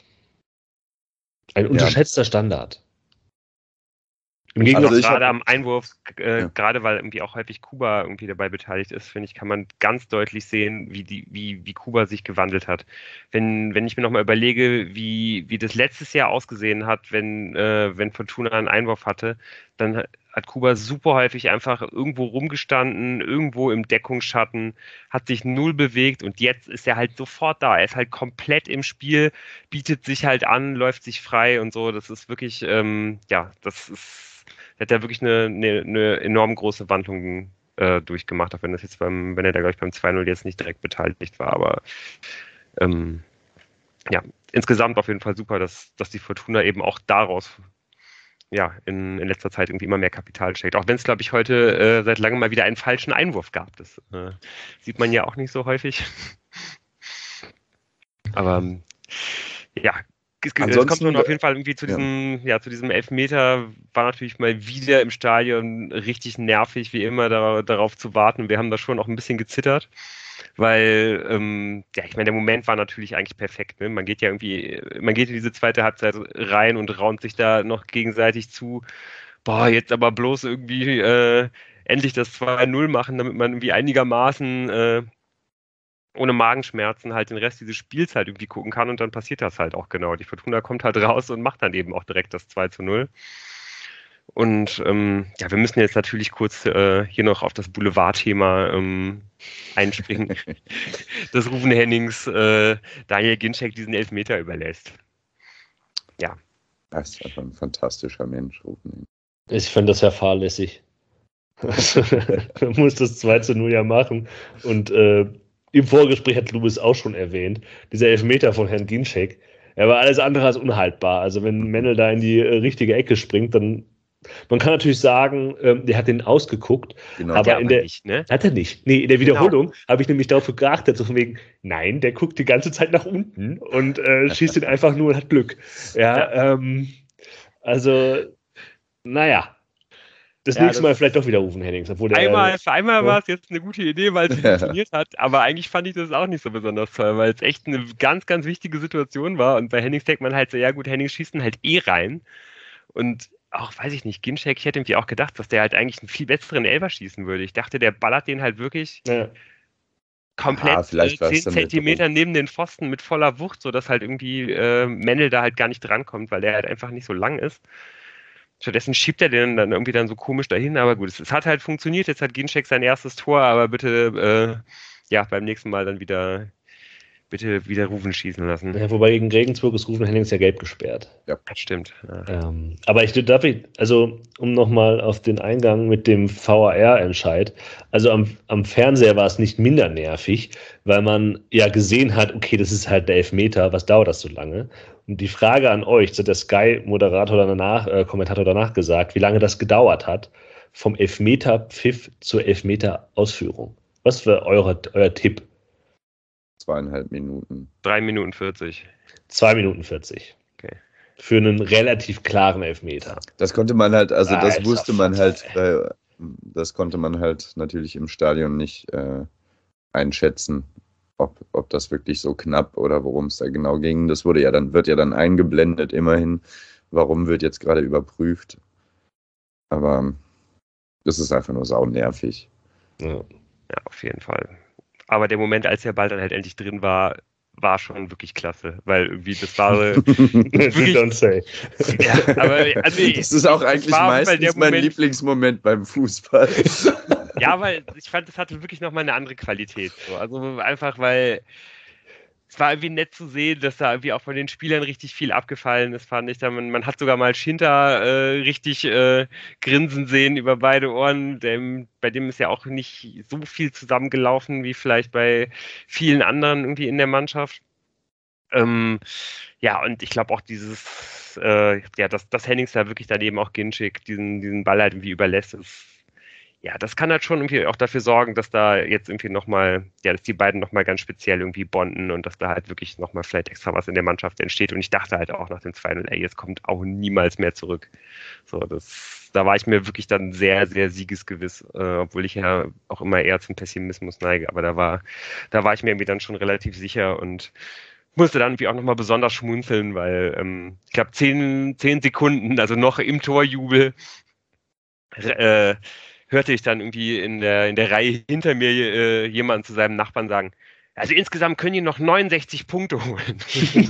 Ein unterschätzter Standard. Im Gegensatz Also gerade am Einwurf, gerade weil irgendwie auch häufig Kuba irgendwie dabei beteiligt ist, finde ich, kann man ganz deutlich sehen, wie Kuba sich gewandelt hat. Wenn ich mir nochmal überlege, wie das letztes Jahr ausgesehen hat, wenn Fortuna einen Einwurf hatte, dann hat Kuba super häufig einfach irgendwo rumgestanden, irgendwo im Deckungsschatten, hat sich null bewegt und jetzt ist er halt sofort da. Er ist halt komplett im Spiel, bietet sich halt an, läuft sich frei und so. Das ist wirklich, hat er wirklich eine enorm große Wandlung durchgemacht, auch wenn er da, glaube ich, beim 2-0 jetzt nicht direkt beteiligt war. Aber insgesamt auf jeden Fall super, dass die Fortuna eben auch daraus in letzter Zeit irgendwie immer mehr Kapital steckt. Auch wenn es, glaube ich, heute seit langem mal wieder einen falschen Einwurf gab. Das sieht man ja auch nicht so häufig. Aber es kommt nun auf jeden Fall irgendwie zu diesem Elfmeter, war natürlich mal wieder im Stadion richtig nervig, wie immer darauf zu warten. Wir haben da schon auch ein bisschen gezittert, weil, ich meine, der Moment war natürlich eigentlich perfekt. Ne? Man geht in diese zweite Halbzeit rein und raunt sich da noch gegenseitig zu. Jetzt aber bloß irgendwie endlich das 2-0 machen, damit man irgendwie einigermaßen ohne Magenschmerzen halt den Rest dieses Spiels halt irgendwie gucken kann und dann passiert das halt auch genau. Die Fortuna kommt halt raus und macht dann eben auch direkt das 2-0. Und wir müssen jetzt natürlich kurz hier noch auf das Boulevard-Thema einspringen, dass Ruven Hennings Daniel Ginczek diesen Elfmeter überlässt. Ja. Das ist einfach ein fantastischer Mensch, Ruven Hennings. Ich finde das ja fahrlässig. Man muss das 2-0 ja machen und im Vorgespräch hat Lubis auch schon erwähnt, dieser Elfmeter von Herrn Ginczek, er war alles andere als unhaltbar. Also wenn Mennel da in die richtige Ecke springt, dann Man kann natürlich sagen, der hat den ausgeguckt, Genau. aber nicht, ne? Hat er nicht. Nee, in der Wiederholung habe ich nämlich darauf geachtet, so von wegen, nein, der guckt die ganze Zeit nach unten und schießt ihn einfach nur und hat Glück. Ja. Also, naja. Das nächste Mal vielleicht doch wieder rufen, Hennings. Obwohl für einmal war es jetzt eine gute Idee, weil es funktioniert hat, aber eigentlich fand ich das auch nicht so besonders toll, weil es echt eine ganz, ganz wichtige Situation war und bei Hennings denkt man halt so, ja gut, Hennings schießt ihn halt rein und auch, weiß ich nicht, Ginczek, ich hätte irgendwie auch gedacht, dass der halt eigentlich einen viel besseren Elfer schießen würde. Ich dachte, der ballert den halt wirklich komplett 10 Zentimeter neben den Pfosten mit voller Wucht, sodass halt irgendwie Mendel da halt gar nicht drankommt, weil der halt einfach nicht so lang ist. Stattdessen schiebt er den dann irgendwie dann so komisch dahin, aber gut, es hat halt funktioniert. Jetzt hat Ginczek sein erstes Tor, aber bitte beim nächsten Mal dann wieder Rufen schießen lassen. Ja, wobei gegen Regensburg ist Rufen Hennings ja gelb gesperrt. Ja, das stimmt. Ja. Aber um nochmal auf den Eingang mit dem VAR-Entscheid, also am Fernseher war es nicht minder nervig, weil man ja gesehen hat, okay, das ist halt der Elfmeter, was dauert das so lange? Und die Frage an euch, das hat der Sky-Moderator Kommentator danach gesagt, wie lange das gedauert hat, vom Elfmeter-Pfiff zur Elfmeter-Ausführung. Was war euer Tipp? 2,5 Minuten. 3 Minuten 40. 2 Minuten 40. Okay. Für einen relativ klaren Elfmeter. Das konnte man halt, das wusste man halt, das konnte man halt natürlich im Stadion nicht einschätzen, ob das wirklich so knapp oder worum es da genau ging. Das wird ja dann eingeblendet, immerhin. Warum wird jetzt gerade überprüft? Aber das ist einfach nur saunervig. Ja, auf jeden Fall. Aber der Moment, als der Ball dann halt endlich drin war schon wirklich klasse, weil irgendwie das war wirklich, don't say. Ja, aber also das ist auch eigentlich meistens mein Lieblingsmoment beim Fußball. Ja, weil ich fand, das hatte wirklich nochmal eine andere Qualität. So. Also einfach, weil es war irgendwie nett zu sehen, dass da irgendwie auch von den Spielern richtig viel abgefallen ist, fand ich. Man hat sogar mal Schinter richtig grinsen sehen über beide Ohren. Bei dem ist ja auch nicht so viel zusammengelaufen wie vielleicht bei vielen anderen irgendwie in der Mannschaft. Ja, und ich glaube auch dass Hennings da wirklich daneben auch Ginczek diesen Ball halt irgendwie überlässt, das kann halt schon irgendwie auch dafür sorgen, dass da jetzt irgendwie nochmal, dass die beiden nochmal ganz speziell irgendwie bonden und dass da halt wirklich nochmal vielleicht extra was in der Mannschaft entsteht. Und ich dachte halt auch nach dem 2-0, jetzt kommt auch niemals mehr zurück. So, da war ich mir wirklich dann sehr, sehr siegesgewiss, obwohl ich ja auch immer eher zum Pessimismus neige. Aber da war ich mir irgendwie dann schon relativ sicher und musste dann irgendwie auch nochmal besonders schmunzeln, weil ich glaube 10 Sekunden, also noch im Torjubel, hörte ich dann irgendwie in der Reihe hinter mir jemanden zu seinem Nachbarn sagen, also insgesamt können die noch 69 Punkte holen.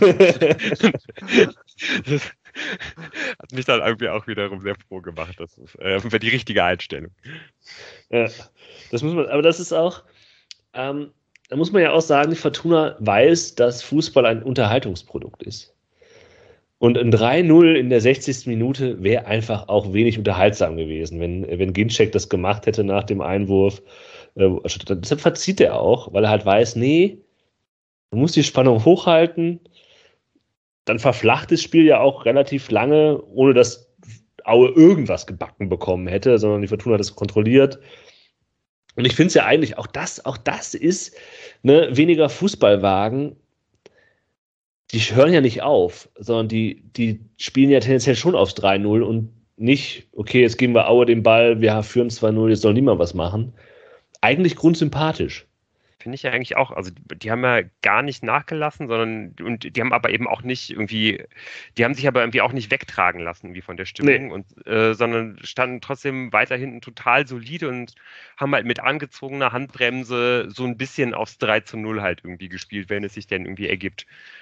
Das hat mich dann irgendwie auch wiederum sehr froh gemacht. Das ist die richtige Einstellung. Ja, aber das ist auch, da muss man ja auch sagen, Fortuna weiß, dass Fußball ein Unterhaltungsprodukt ist. Und ein 3-0 in der 60. Minute wäre einfach auch wenig unterhaltsam gewesen, wenn Ginczek das gemacht hätte nach dem Einwurf. Deshalb verzieht er auch, weil er halt weiß, nee, man muss die Spannung hochhalten. Dann verflacht das Spiel ja auch relativ lange, ohne dass Aue irgendwas gebacken bekommen hätte, sondern die Fortuna hat es kontrolliert. Und ich finde es ja eigentlich, auch das ist weniger Fußballwagen. Die hören ja nicht auf, sondern die spielen ja tendenziell schon aufs 3-0 und nicht, okay, jetzt geben wir Aue den Ball, wir führen 2-0, jetzt soll niemand was machen. Eigentlich grundsympathisch. Finde ich ja eigentlich auch. Also die haben ja gar nicht nachgelassen, und die haben aber eben auch nicht irgendwie, die haben sich aber irgendwie auch nicht wegtragen lassen wie von der Stimmung, sondern standen trotzdem weiter hinten total solide und haben halt mit angezogener Handbremse so ein bisschen aufs 3-0 halt irgendwie gespielt, wenn es sich denn irgendwie ergibt.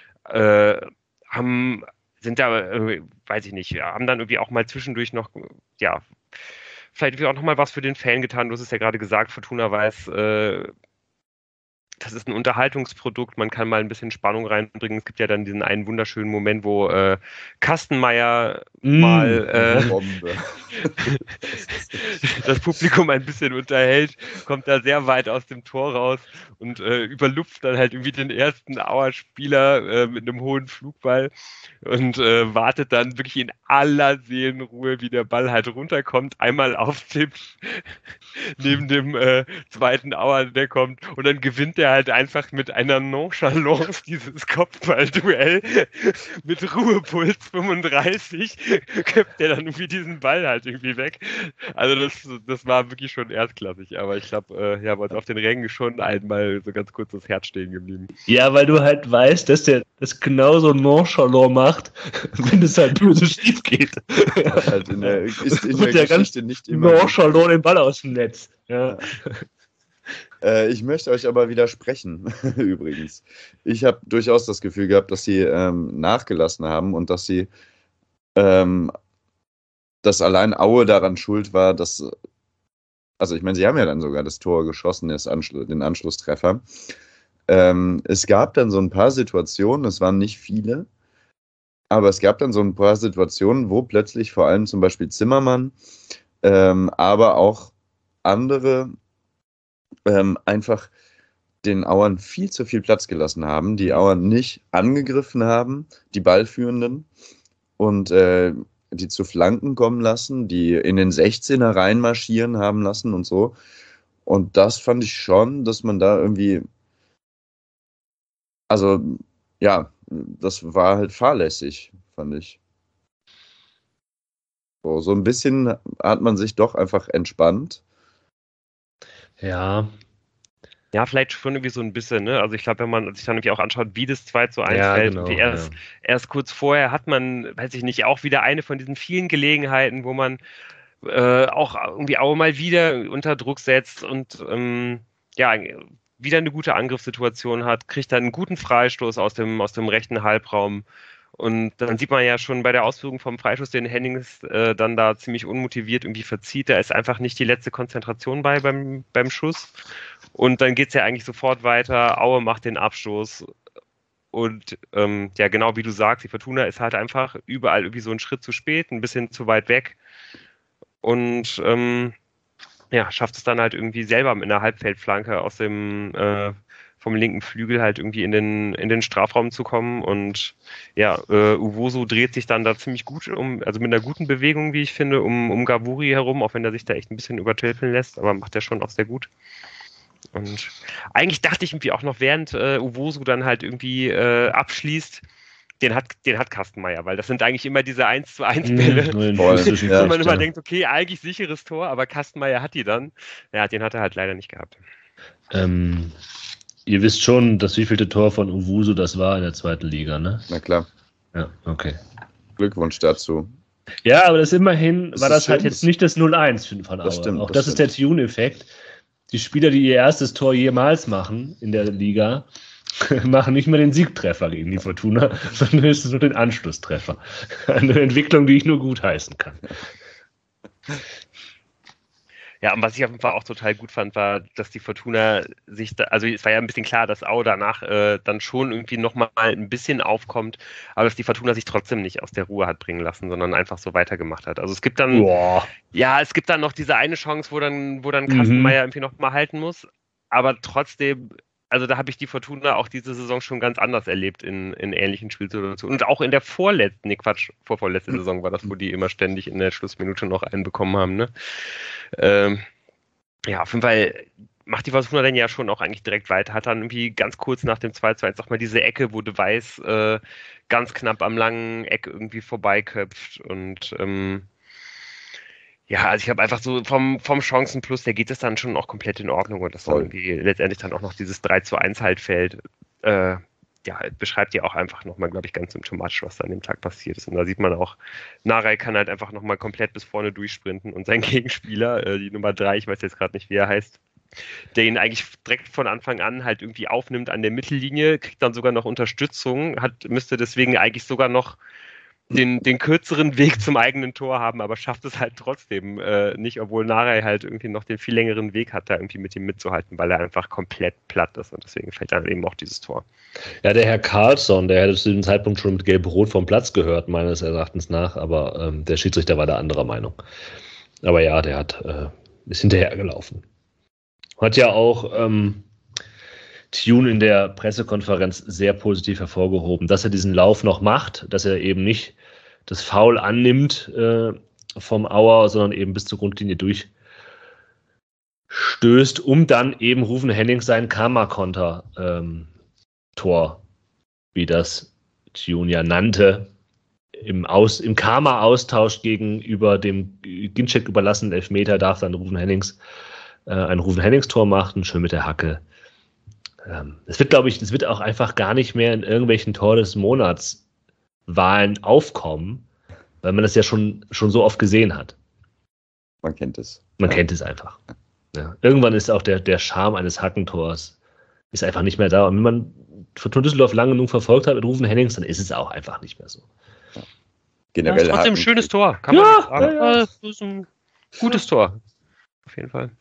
Sind da, weiß ich nicht, haben dann irgendwie auch mal zwischendurch noch, vielleicht irgendwie auch noch mal was für den Fan getan. Du hast es ja gerade gesagt, Fortuna weiß, das ist ein Unterhaltungsprodukt, man kann mal ein bisschen Spannung reinbringen. Es gibt ja dann diesen einen wunderschönen Moment, wo Kastenmeier mal Bombe. das Publikum ein bisschen unterhält, kommt da sehr weit aus dem Tor raus und überlupft dann halt irgendwie den ersten Auer-Spieler mit einem hohen Flugball und wartet dann wirklich in aller Seelenruhe, wie der Ball halt runterkommt, einmal auftippt neben dem zweiten Auer, der kommt, und dann gewinnt er halt einfach mit einer Nonchalance dieses Kopfballduell mit Ruhepuls 35, köpft er dann irgendwie diesen Ball halt irgendwie weg. Also das war wirklich schon erstklassig, aber ich glaube, ja, bei uns auf den Rängen schon einmal so ganz kurz das Herz stehen geblieben. Ja, weil du halt weißt, dass der das genauso nonchalant macht, wenn es halt böse schief geht. Halt in der Und der ganz Geschichte nicht immer. nonchalant den Ball aus dem Netz. Ja. Ich möchte euch aber widersprechen, übrigens. Ich habe durchaus das Gefühl gehabt, dass sie nachgelassen haben und dass sie, dass allein Aue daran schuld war, dass, also ich meine, sie haben ja dann sogar das Tor geschossen, den Anschlusstreffer. Es gab dann so ein paar Situationen, es waren nicht viele, aber es gab dann so ein paar Situationen, wo plötzlich vor allem zum Beispiel Zimmermann, aber auch andere einfach den Auern viel zu viel Platz gelassen haben, die Auern nicht angegriffen haben, die Ballführenden, und die zu Flanken kommen lassen, die in den 16er reinmarschieren haben lassen und so. Und das fand ich schon, dass man da irgendwie, also ja, das war halt fahrlässig, fand ich. So ein bisschen hat man sich doch einfach entspannt. Ja. Ja, vielleicht schon irgendwie so ein bisschen, ne? Also ich glaube, wenn man sich dann irgendwie auch anschaut, wie das 2:1 Ja, fällt, genau, irgendwie erst kurz vorher hat man, weiß ich nicht, auch wieder eine von diesen vielen Gelegenheiten, wo man auch irgendwie auch mal wieder unter Druck setzt und ja, wieder eine gute Angriffssituation hat, kriegt dann einen guten Freistoß aus dem rechten Halbraum. Und dann sieht man ja schon bei der Ausführung vom Freischuss, den Hennings dann da ziemlich unmotiviert irgendwie verzieht. Da ist einfach nicht die letzte Konzentration beim Schuss. Und dann geht es ja eigentlich sofort weiter. Aue macht den Abstoß. Und ja, genau wie du sagst, die Fortuna ist halt einfach überall irgendwie so einen Schritt zu spät, ein bisschen zu weit weg. Und ja, schafft es dann halt irgendwie selber mit einer Halbfeldflanke aus dem vom linken Flügel halt irgendwie in den Strafraum zu kommen. Und ja, Uwosu dreht sich dann da ziemlich gut also mit einer guten Bewegung, wie ich finde, um Gavuri herum, auch wenn er sich da echt ein bisschen übertölpeln lässt, aber macht er schon auch sehr gut. Und eigentlich dachte ich irgendwie auch noch, während Uwosu dann halt irgendwie abschließt, den hat Kastenmeier, weil das sind eigentlich immer diese 1:1 Bälle, wo man immer denkt, okay, eigentlich sicheres Tor, aber Kastenmeier hat die dann. Ja, den hat er halt leider nicht gehabt. Ihr wisst schon, das wievielte Tor von Uwosu das war in der zweiten Liga, ne? Na klar. Ja, okay. Glückwunsch dazu. Ja, aber das immerhin war das halt jetzt nicht das 0:1 von Aue. Das stimmt, auch das ist der Tune-Effekt. Die Spieler, die ihr erstes Tor jemals machen in der Liga, machen nicht mehr den Siegtreffer gegen die Fortuna, sondern höchstens nur den Anschlusstreffer. Eine Entwicklung, die ich nur gutheißen kann. Ja, und was ich auf jeden Fall auch total gut fand, war, dass die Fortuna sich also es war ja ein bisschen klar, dass Aue danach dann schon irgendwie nochmal ein bisschen aufkommt, aber dass die Fortuna sich trotzdem nicht aus der Ruhe hat bringen lassen, sondern einfach so weitergemacht hat. Also es gibt dann, es gibt dann noch diese eine Chance, wo dann Kastenmeier irgendwie nochmal halten muss, aber trotzdem, also da habe ich die Fortuna auch diese Saison schon ganz anders erlebt in ähnlichen Spielsituationen. Und auch in der vorvorletzten Saison war das, wo die immer ständig in der Schlussminute noch einen bekommen haben, ne? Ja, auf jeden Fall macht die Fortuna dann ja schon auch eigentlich direkt weiter. Hat dann irgendwie ganz kurz nach dem 2:1 auch mal diese Ecke, wo De Weiß ganz knapp am langen Eck irgendwie vorbeiköpft. Und ja, also ich habe einfach so vom Chancenplus, der geht es dann schon auch komplett in Ordnung. Und das dann irgendwie letztendlich dann auch noch dieses 3:1 halt fällt. Ja, beschreibt ja auch einfach nochmal, glaube ich, ganz symptomatisch, was da an dem Tag passiert ist. Und da sieht man auch, Narei kann halt einfach nochmal komplett bis vorne durchsprinten und sein Gegenspieler, die Nummer 3, ich weiß jetzt gerade nicht, wie er heißt, der ihn eigentlich direkt von Anfang an halt irgendwie aufnimmt an der Mittellinie, kriegt dann sogar noch Unterstützung, müsste deswegen eigentlich sogar noch den kürzeren Weg zum eigenen Tor haben, aber schafft es halt trotzdem nicht, obwohl Narei halt irgendwie noch den viel längeren Weg hat, da irgendwie mit ihm mitzuhalten, weil er einfach komplett platt ist und deswegen fällt dann eben auch dieses Tor. Ja, der Herr Carlsson, der hätte zu diesem Zeitpunkt schon mit Gelb-Rot vom Platz gehört, meines Erachtens nach, aber der Schiedsrichter war da anderer Meinung. Aber ja, der ist hinterhergelaufen. Hat ja auch Thune in der Pressekonferenz sehr positiv hervorgehoben, dass er diesen Lauf noch macht, dass er eben nicht das Foul annimmt vom Auer, sondern eben bis zur Grundlinie durchstößt, um dann eben Ruven Hennings seinen Karma-Konter-Tor, wie das Thune ja nannte, im Karma-Austausch gegenüber dem Ginczek überlassenen Elfmeter darf dann Ruven Hennings ein Ruven Hennings-Tor machen, schön mit der Hacke. Es wird, glaube ich, das wird auch einfach gar nicht mehr in irgendwelchen Tor des Monats Wahlen aufkommen, weil man das ja schon so oft gesehen hat. Man kennt es. Man kennt es einfach. Ja. Irgendwann ist auch der Charme eines Hackentors ist einfach nicht mehr da. Und wenn man Fortuna Düsseldorf lange genug verfolgt hat mit Ruven Hennings, dann ist es auch einfach nicht mehr so. Ja. Generell ist trotzdem ein schönes Tor, kann man sagen. Ja. Das ist ein gutes Tor. Auf jeden Fall.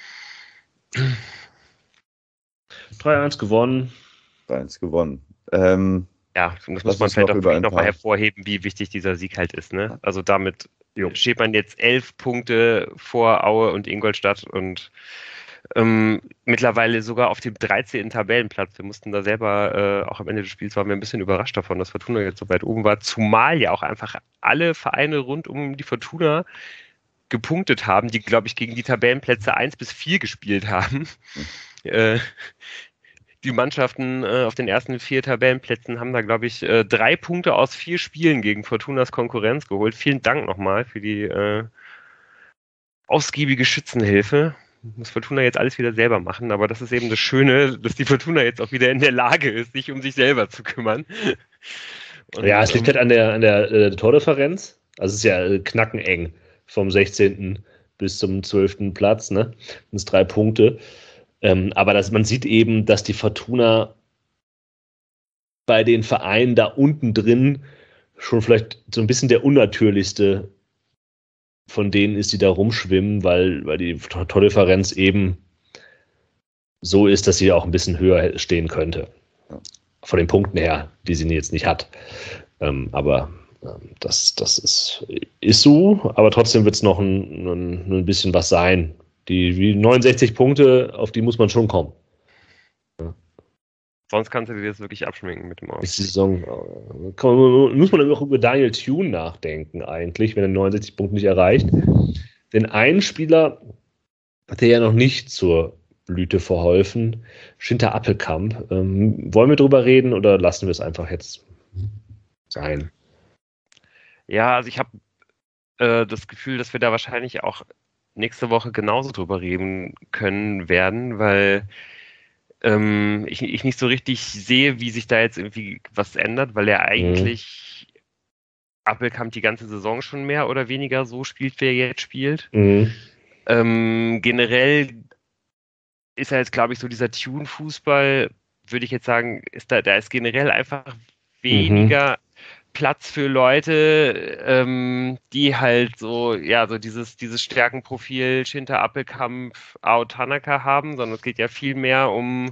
3-1 gewonnen. 3-1 gewonnen. Ja, das muss man vielleicht auch nochmal hervorheben, wie wichtig dieser Sieg halt ist. Ne? Also damit steht man jetzt 11 Punkte vor Aue und Ingolstadt und mittlerweile sogar auf dem 13. Tabellenplatz. Wir mussten da selber, auch am Ende des Spiels waren wir ein bisschen überrascht davon, dass Fortuna jetzt so weit oben war, zumal ja auch einfach alle Vereine rund um die Fortuna gepunktet haben, die, glaube ich, gegen die Tabellenplätze 1 bis 4 gespielt haben. Die Mannschaften auf den ersten 4 Tabellenplätzen haben da, glaube ich, 3 Punkte aus 4 Spielen gegen Fortunas Konkurrenz geholt. Vielen Dank nochmal für die ausgiebige Schützenhilfe. Muss Fortuna jetzt alles wieder selber machen, aber das ist eben das Schöne, dass die Fortuna jetzt auch wieder in der Lage ist, sich um sich selber zu kümmern. Und, ja, es liegt halt an der Tordifferenz. Also es ist ja knackeneng vom 16. bis zum 12. Platz, ne? Das sind 3 Punkte. Aber man sieht eben, dass die Fortuna bei den Vereinen da unten drin schon vielleicht so ein bisschen der unnatürlichste von denen ist, die da rumschwimmen, weil die Tordifferenz eben so ist, dass sie auch ein bisschen höher stehen könnte. Von den Punkten her, die sie jetzt nicht hat. Aber das ist so, aber trotzdem wird es noch ein bisschen was sein. Die 69 Punkte, auf die muss man schon kommen. Ja. Sonst kannst du dir das wirklich abschminken mit dem Aus. Die Saison muss man auch über Daniel Thune nachdenken eigentlich, wenn er 69 Punkte nicht erreicht. Denn ein Spieler hat er ja noch nicht zur Blüte verholfen, Schinter Appelkamp. Wollen wir drüber reden oder lassen wir es einfach jetzt sein? Ja, also ich habe das Gefühl, dass wir da wahrscheinlich auch nächste Woche genauso drüber reden können werden, weil ich nicht so richtig sehe, wie sich da jetzt irgendwie was ändert, weil er eigentlich Appelkamp die ganze Saison schon mehr oder weniger so spielt, wie er jetzt spielt. Generell ist er jetzt, glaube ich, so dieser Tune-Fußball, würde ich jetzt sagen, da ist generell einfach weniger Platz für Leute, die halt so dieses Stärkenprofil Schinter Appelkamp, Ao Tanaka haben, sondern es geht ja viel mehr um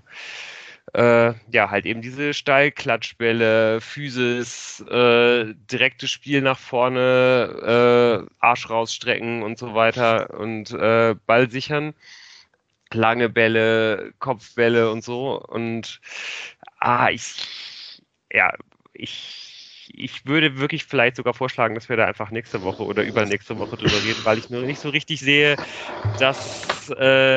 halt eben diese Steilklatschbälle, Physis, direktes Spiel nach vorne, Arsch rausstrecken und so weiter und Ball sichern, lange Bälle, Kopfbälle und so und ich würde wirklich vielleicht sogar vorschlagen, dass wir da einfach nächste Woche oder übernächste Woche drüber reden, weil ich nur nicht so richtig sehe, dass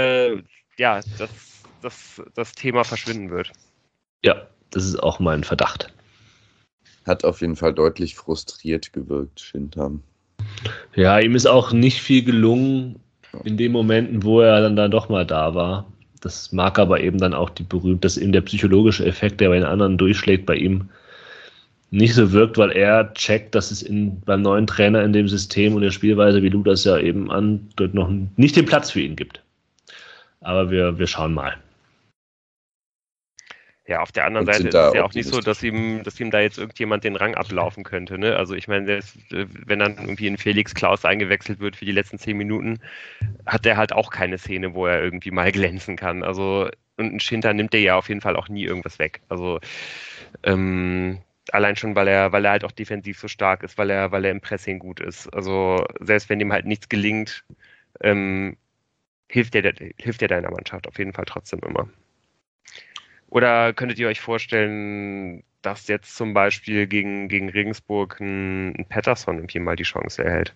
das Thema verschwinden wird. Ja, das ist auch mein Verdacht. Hat auf jeden Fall deutlich frustriert gewirkt, Schinter. Ja, ihm ist auch nicht viel gelungen in den Momenten, wo er dann doch mal da war. Das mag aber eben dann auch dass eben der psychologische Effekt, der bei den anderen durchschlägt, bei ihm nicht so wirkt, weil er checkt, dass es beim neuen Trainer in dem System und der Spielweise, wie du das ja eben andeutet, noch nicht den Platz für ihn gibt. Aber wir schauen mal. Ja, auf der anderen Und Seite sind ist es da ja auch nicht so, dass optimistisch. ihm da jetzt irgendjemand den Rang ablaufen könnte. Ne? Also ich meine, wenn dann irgendwie ein Felix Klaus eingewechselt wird für die letzten 10 Minuten, hat er halt auch keine Szene, wo er irgendwie mal glänzen kann. Also und ein Schinter nimmt dir ja auf jeden Fall auch nie irgendwas weg. Also allein schon, weil er halt auch defensiv so stark ist, weil er im Pressing gut ist. Also selbst wenn ihm halt nichts gelingt, ähm, hilft er deiner Mannschaft auf jeden Fall trotzdem immer. Oder könntet ihr euch vorstellen, dass jetzt zum Beispiel gegen Regensburg ein Pettersson irgendwie mal die Chance erhält?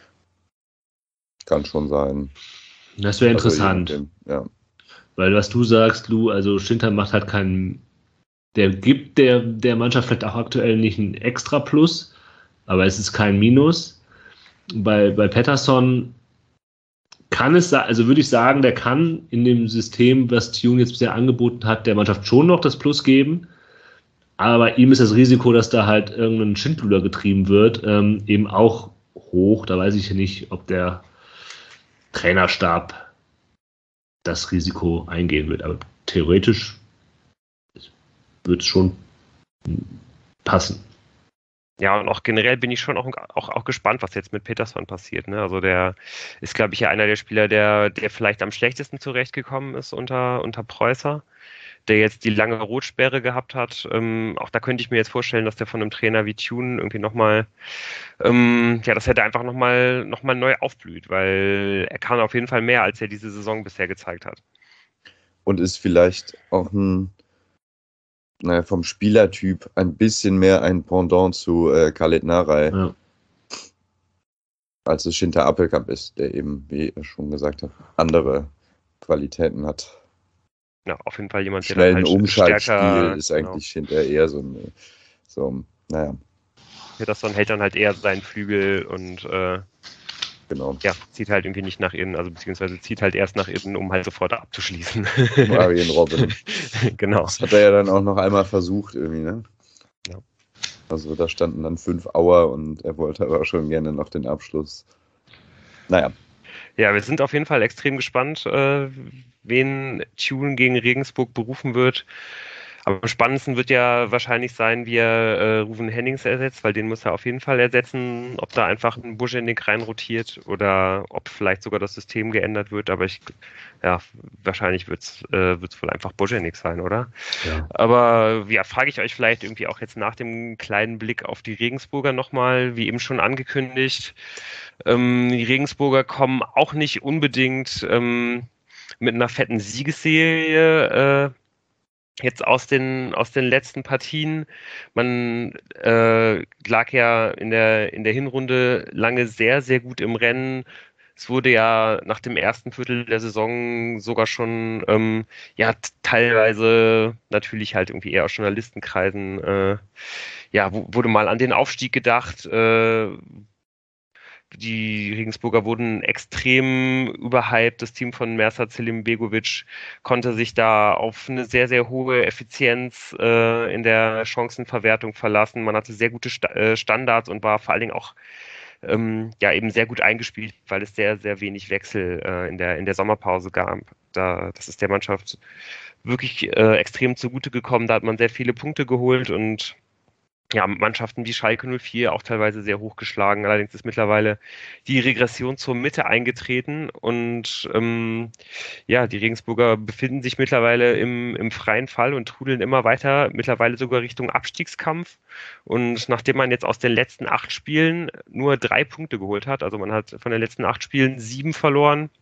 Kann schon sein. Das wäre Also je interessant, nachdem, ja. weil was du sagst, Lou, also Schinter macht halt keinen, der gibt der Mannschaft vielleicht auch aktuell nicht ein Extra Plus, aber es ist kein Minus. Bei Pettersson kann es, also würde ich sagen, der kann in dem System, was Tune jetzt bisher angeboten hat, der Mannschaft schon noch das Plus geben. Aber bei ihm ist das Risiko, dass da halt irgendein Schindluder getrieben wird, eben auch hoch. Da weiß ich nicht, ob der Trainerstab das Risiko eingehen wird. Aber theoretisch wird es schon passen. Ja, und auch generell bin ich schon auch gespannt, was jetzt mit Petersson passiert. Ne? Also der ist, glaube ich, ja einer der Spieler, der vielleicht am schlechtesten zurechtgekommen ist unter Preußer, der jetzt die lange Rotsperre gehabt hat. Auch da könnte ich mir jetzt vorstellen, dass der von einem Trainer wie Thune irgendwie nochmal, ja, dass er da einfach noch mal neu aufblüht, weil er kann auf jeden Fall mehr, als er diese Saison bisher gezeigt hat. Und ist vielleicht auch vom Spielertyp ein bisschen mehr ein Pendant zu Khaled Narei, Ja. als es Shinta Appelkamp ist, der eben, wie ihr schon gesagt habt, andere Qualitäten hat. Ja, auf jeden Fall jemand, der dann Schnellen halt Umschaltspiel stärker, ist genau. eigentlich Shinta eher naja, Petersson hält dann halt eher seinen Flügel und genau. ja, zieht halt irgendwie nicht nach innen, also beziehungsweise zieht halt erst nach innen, um halt sofort abzuschließen. Arjen Robben. Genau. Das hat er ja dann auch noch einmal versucht irgendwie, ne? Ja. Also da standen dann 5 Auer und er wollte aber schon gerne noch den Abschluss. Naja. Ja, wir sind auf jeden Fall extrem gespannt, wen Thune gegen Regensburg berufen wird. Am spannendsten wird ja wahrscheinlich sein, wie er Ruven Hennings ersetzt, weil den muss er auf jeden Fall ersetzen. Ob da einfach ein Buschennik rein rotiert oder ob vielleicht sogar das System geändert wird. Aber wahrscheinlich wird's wohl einfach Buschennik sein, oder? Ja. Aber ja, frage ich euch vielleicht irgendwie auch jetzt nach dem kleinen Blick auf die Regensburger nochmal, wie eben schon angekündigt. Die Regensburger kommen auch nicht unbedingt mit einer fetten Siegesserie jetzt aus den letzten Partien. Man lag ja in der Hinrunde lange sehr, sehr gut im Rennen. Es wurde ja nach dem ersten Viertel der Saison sogar schon teilweise natürlich halt irgendwie eher aus Journalistenkreisen wurde mal an den Aufstieg gedacht. Die Regensburger wurden extrem überhyped. Das Team von Mersat Selimbegovic konnte sich da auf eine sehr, sehr hohe Effizienz in der Chancenverwertung verlassen. Man hatte sehr gute Standards und war vor allen Dingen auch eben sehr gut eingespielt, weil es sehr, sehr wenig Wechsel in der Sommerpause gab. Das ist der Mannschaft wirklich extrem zugute gekommen. Da hat man sehr viele Punkte geholt und ja, Mannschaften wie Schalke 04 auch teilweise sehr hochgeschlagen. Allerdings ist mittlerweile die Regression zur Mitte eingetreten und die Regensburger befinden sich mittlerweile im freien Fall und trudeln immer weiter, mittlerweile sogar Richtung Abstiegskampf. Und nachdem man jetzt aus den letzten 8 Spielen nur 3 Punkte geholt hat, also man hat von den letzten 8 Spielen 7 verloren,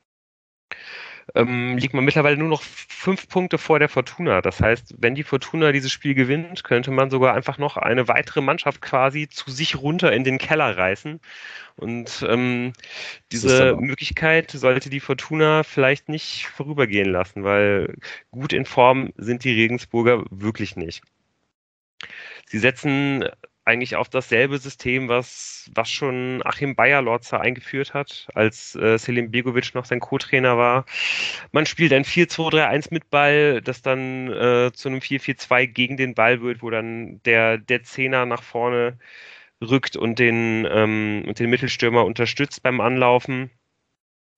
liegt man mittlerweile nur noch 5 Punkte vor der Fortuna. Das heißt, wenn die Fortuna dieses Spiel gewinnt, könnte man sogar einfach noch eine weitere Mannschaft quasi zu sich runter in den Keller reißen. Und diese Möglichkeit sollte die Fortuna vielleicht nicht vorübergehen lassen, weil gut in Form sind die Regensburger wirklich nicht. Sie setzen eigentlich auf dasselbe System, was schon Achim Beyer-Lorzer eingeführt hat, als Selim Begovic noch sein Co-Trainer war. Man spielt ein 4-2-3-1 mit Ball, das dann zu einem 4-4-2 gegen den Ball wird, wo dann der Zehner nach vorne rückt und den Mittelstürmer unterstützt beim Anlaufen.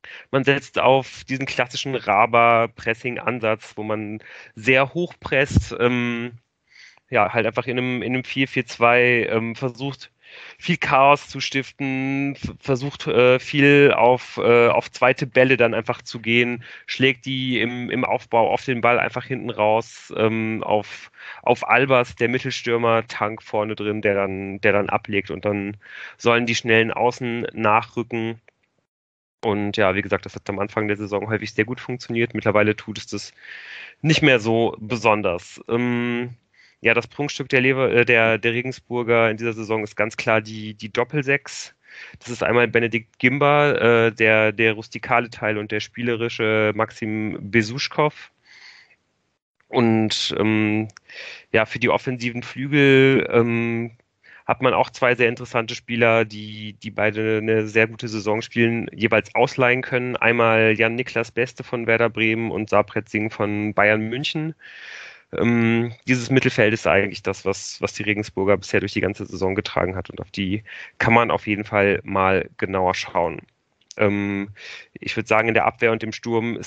Man setzt auf diesen klassischen Raba-Pressing-Ansatz, wo man sehr hoch presst, ja, halt einfach in einem 4-4-2 versucht, viel Chaos zu stiften, versucht viel auf zweite Bälle dann einfach zu gehen, schlägt die im Aufbau auf den Ball einfach hinten raus, auf Albers, der Mittelstürmer-Tank vorne drin, der dann ablegt und dann sollen die schnellen Außen nachrücken. Und ja, wie gesagt, das hat am Anfang der Saison häufig sehr gut funktioniert. Mittlerweile tut es das nicht mehr so besonders. Ja, das Prunkstück der Regensburger in dieser Saison ist ganz klar die Doppelsechs. Das ist einmal Benedikt Gimba, der rustikale Teil, und der spielerische Maxim Besuschkow. Und ja, für die offensiven Flügel hat man auch zwei sehr interessante Spieler, die beide eine sehr gute Saison spielen, jeweils ausleihen können. Einmal Jan-Niklas Beste von Werder Bremen und Sarpret Singh von Bayern München. Dieses Mittelfeld ist eigentlich das, was die Regensburger bisher durch die ganze Saison getragen hat, und auf die kann man auf jeden Fall mal genauer schauen. Ich würde sagen, in der Abwehr und im Sturm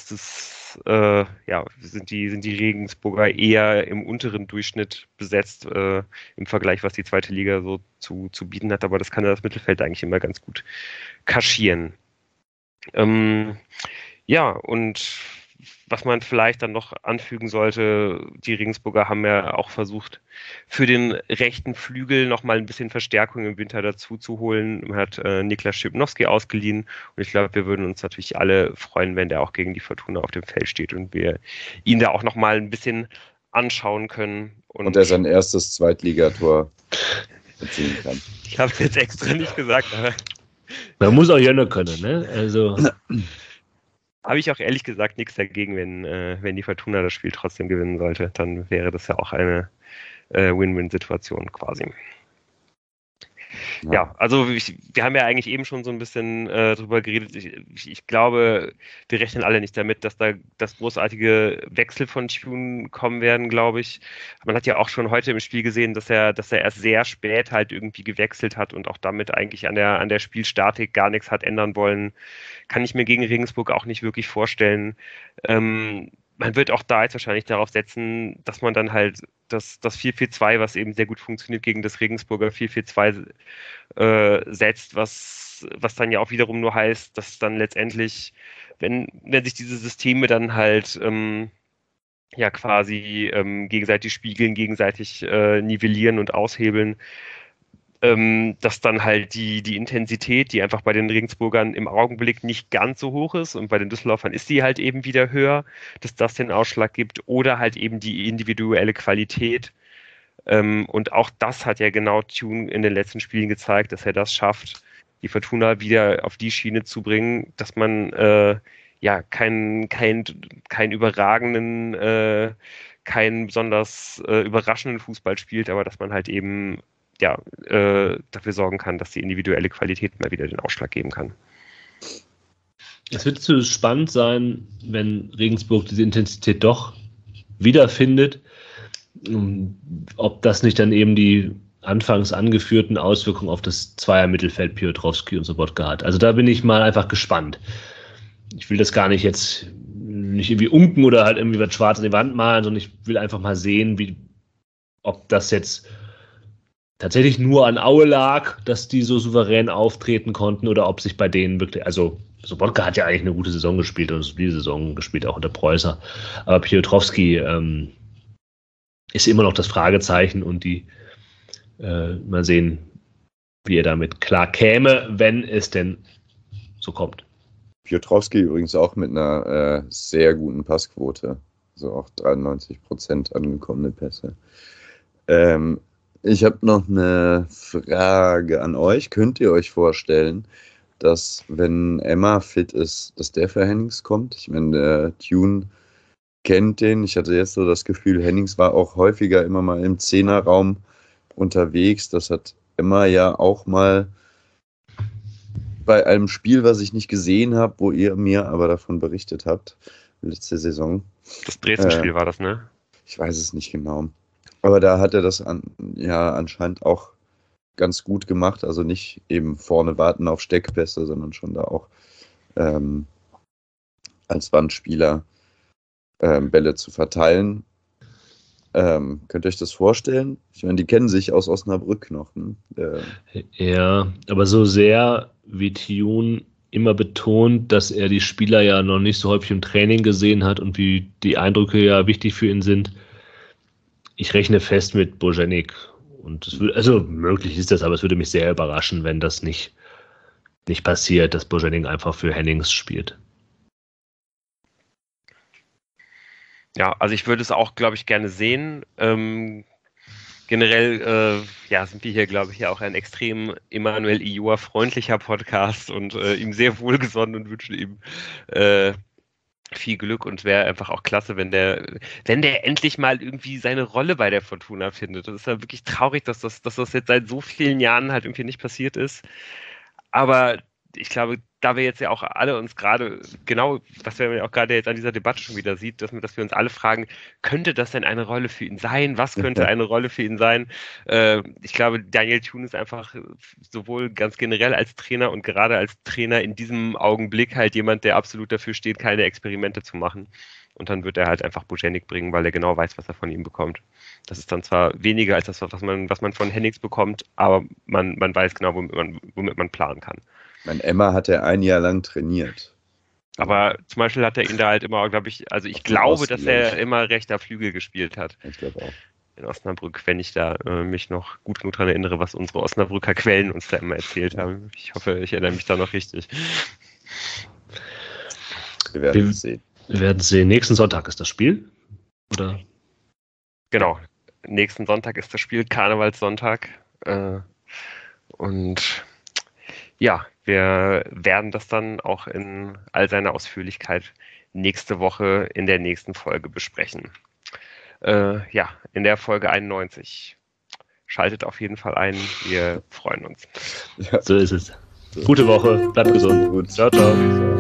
sind die Regensburger eher im unteren Durchschnitt besetzt im Vergleich, was die zweite Liga so zu bieten hat, aber das kann das Mittelfeld eigentlich immer ganz gut kaschieren. Ja, und was man vielleicht dann noch anfügen sollte, die Regensburger haben ja auch versucht, für den rechten Flügel nochmal ein bisschen Verstärkung im Winter dazu zu holen. Man hat Niklas Schipnowski ausgeliehen, und ich glaube, wir würden uns natürlich alle freuen, wenn der auch gegen die Fortuna auf dem Feld steht und wir ihn da auch nochmal ein bisschen anschauen können. Und er sein erstes Zweitligator erzielen kann. Ich habe es jetzt extra nicht gesagt, aber man muss auch Jönne können, ne? Also habe ich auch ehrlich gesagt nichts dagegen, wenn die Fortuna das Spiel trotzdem gewinnen sollte. Dann wäre das ja auch eine Win-Win-Situation quasi. Ja, also wir haben ja eigentlich eben schon so ein bisschen drüber geredet. Ich glaube, wir rechnen alle nicht damit, dass da das großartige Wechsel von Tune kommen werden, glaube ich. Man hat ja auch schon heute im Spiel gesehen, dass er erst sehr spät halt irgendwie gewechselt hat und auch damit eigentlich an der Spielstatik gar nichts hat ändern wollen. Kann ich mir gegen Regensburg auch nicht wirklich vorstellen. Man wird auch da jetzt wahrscheinlich darauf setzen, dass man dann halt das 4-4-2, was eben sehr gut funktioniert, gegen das Regensburger 4-4-2 setzt, was dann ja auch wiederum nur heißt, dass dann letztendlich, wenn sich diese Systeme dann halt ja quasi gegenseitig spiegeln, gegenseitig nivellieren und aushebeln, dass dann halt die Intensität, die einfach bei den Regensburgern im Augenblick nicht ganz so hoch ist, und bei den Düsseldorfern ist die halt eben wieder höher, dass das den Ausschlag gibt, oder halt eben die individuelle Qualität. Und auch das hat ja genau Tune in den letzten Spielen gezeigt, dass er das schafft, die Fortuna wieder auf die Schiene zu bringen, dass man ja keinen überragenden, keinen besonders überraschenden Fußball spielt, aber dass man halt eben ja, dafür sorgen kann, dass die individuelle Qualität mal wieder den Ausschlag geben kann. Es wird so spannend sein, wenn Regensburg diese Intensität doch wiederfindet, ob das nicht dann eben die anfangs angeführten Auswirkungen auf das Zweier-Mittelfeld Piotrowski und Sobotka hat. Also da bin ich mal einfach gespannt. Ich will das gar nicht jetzt nicht irgendwie unken oder halt irgendwie was schwarz an die Wand malen, sondern ich will einfach mal sehen, ob das jetzt tatsächlich nur an Aue lag, dass die so souverän auftreten konnten, oder ob sich bei denen wirklich, also Sobotka hat ja eigentlich eine gute Saison gespielt und diese Saison gespielt, auch unter Preußer, aber Piotrowski ist immer noch das Fragezeichen, und mal sehen, wie er damit klar käme, wenn es denn so kommt. Piotrowski übrigens auch mit einer sehr guten Passquote, also auch 93% angekommene Pässe. Ich habe noch eine Frage an euch. Könnt ihr euch vorstellen, dass, wenn Emma fit ist, dass der für Hennings kommt? Ich meine, der Tune kennt den. Ich hatte jetzt so das Gefühl, Hennings war auch häufiger immer mal im Zehnerraum unterwegs. Das hat Emma ja auch mal bei einem Spiel, was ich nicht gesehen habe, wo ihr mir aber davon berichtet habt, letzte Saison. Das Dresden-Spiel war das, ne? Ich weiß es nicht genau. Aber da hat er das anscheinend auch ganz gut gemacht. Also nicht eben vorne warten auf Steckpässe, sondern schon da auch als Wandspieler Bälle zu verteilen. Könnt ihr euch das vorstellen? Ich meine, die kennen sich aus Osnabrück noch. Ne? Ja, aber so sehr wie Thioune immer betont, dass er die Spieler ja noch nicht so häufig im Training gesehen hat und wie die Eindrücke ja wichtig für ihn sind. Ich rechne fest mit Boženík. Und also möglich ist das, aber es würde mich sehr überraschen, wenn das nicht passiert, dass Boženík einfach für Hennings spielt. Ja, also ich würde es auch, glaube ich, gerne sehen. Generell sind wir hier, glaube ich, ja auch ein extrem Emanuel Ijoa freundlicher Podcast und ihm sehr wohlgesonnen und wünschen ihm viel Glück, und wäre einfach auch klasse, wenn der endlich mal irgendwie seine Rolle bei der Fortuna findet. Das ist ja wirklich traurig, dass das jetzt seit so vielen Jahren halt irgendwie nicht passiert ist. Aber ich glaube, da wir jetzt ja auch alle uns gerade, genau, was wir ja auch gerade jetzt an dieser Debatte schon wieder sieht, dass wir uns alle fragen, könnte das denn eine Rolle für ihn sein? Was könnte eine Rolle für ihn sein? Ich glaube, Daniel Thioune ist einfach sowohl ganz generell als Trainer und gerade als Trainer in diesem Augenblick halt jemand, der absolut dafür steht, keine Experimente zu machen. Und dann wird er halt einfach Boženík bringen, weil er genau weiß, was er von ihm bekommt. Das ist dann zwar weniger als das, was man von Hennings bekommt, aber man weiß genau, womit man planen kann. Mein Emma hat er ein Jahr lang trainiert. Aber zum Beispiel hat er ihn da halt immer, glaube ich, also ich glaube, dass er immer rechter Flügel gespielt hat. Ich glaube auch. In Osnabrück, wenn ich da mich noch gut genug daran erinnere, was unsere Osnabrücker Quellen uns da immer erzählt haben. Ich hoffe, ich erinnere mich da noch richtig. Wir werden es sehen. Wir werden sehen. Nächsten Sonntag ist das Spiel? Oder? Genau. Nächsten Sonntag ist das Spiel, Karnevalssonntag. Und ja, wir werden das dann auch in all seiner Ausführlichkeit nächste Woche in der nächsten Folge besprechen. In der Folge 91. Schaltet auf jeden Fall ein. Wir freuen uns. Ja. So ist es. Gute Woche. Bleibt gesund. Gut. Ciao, ciao.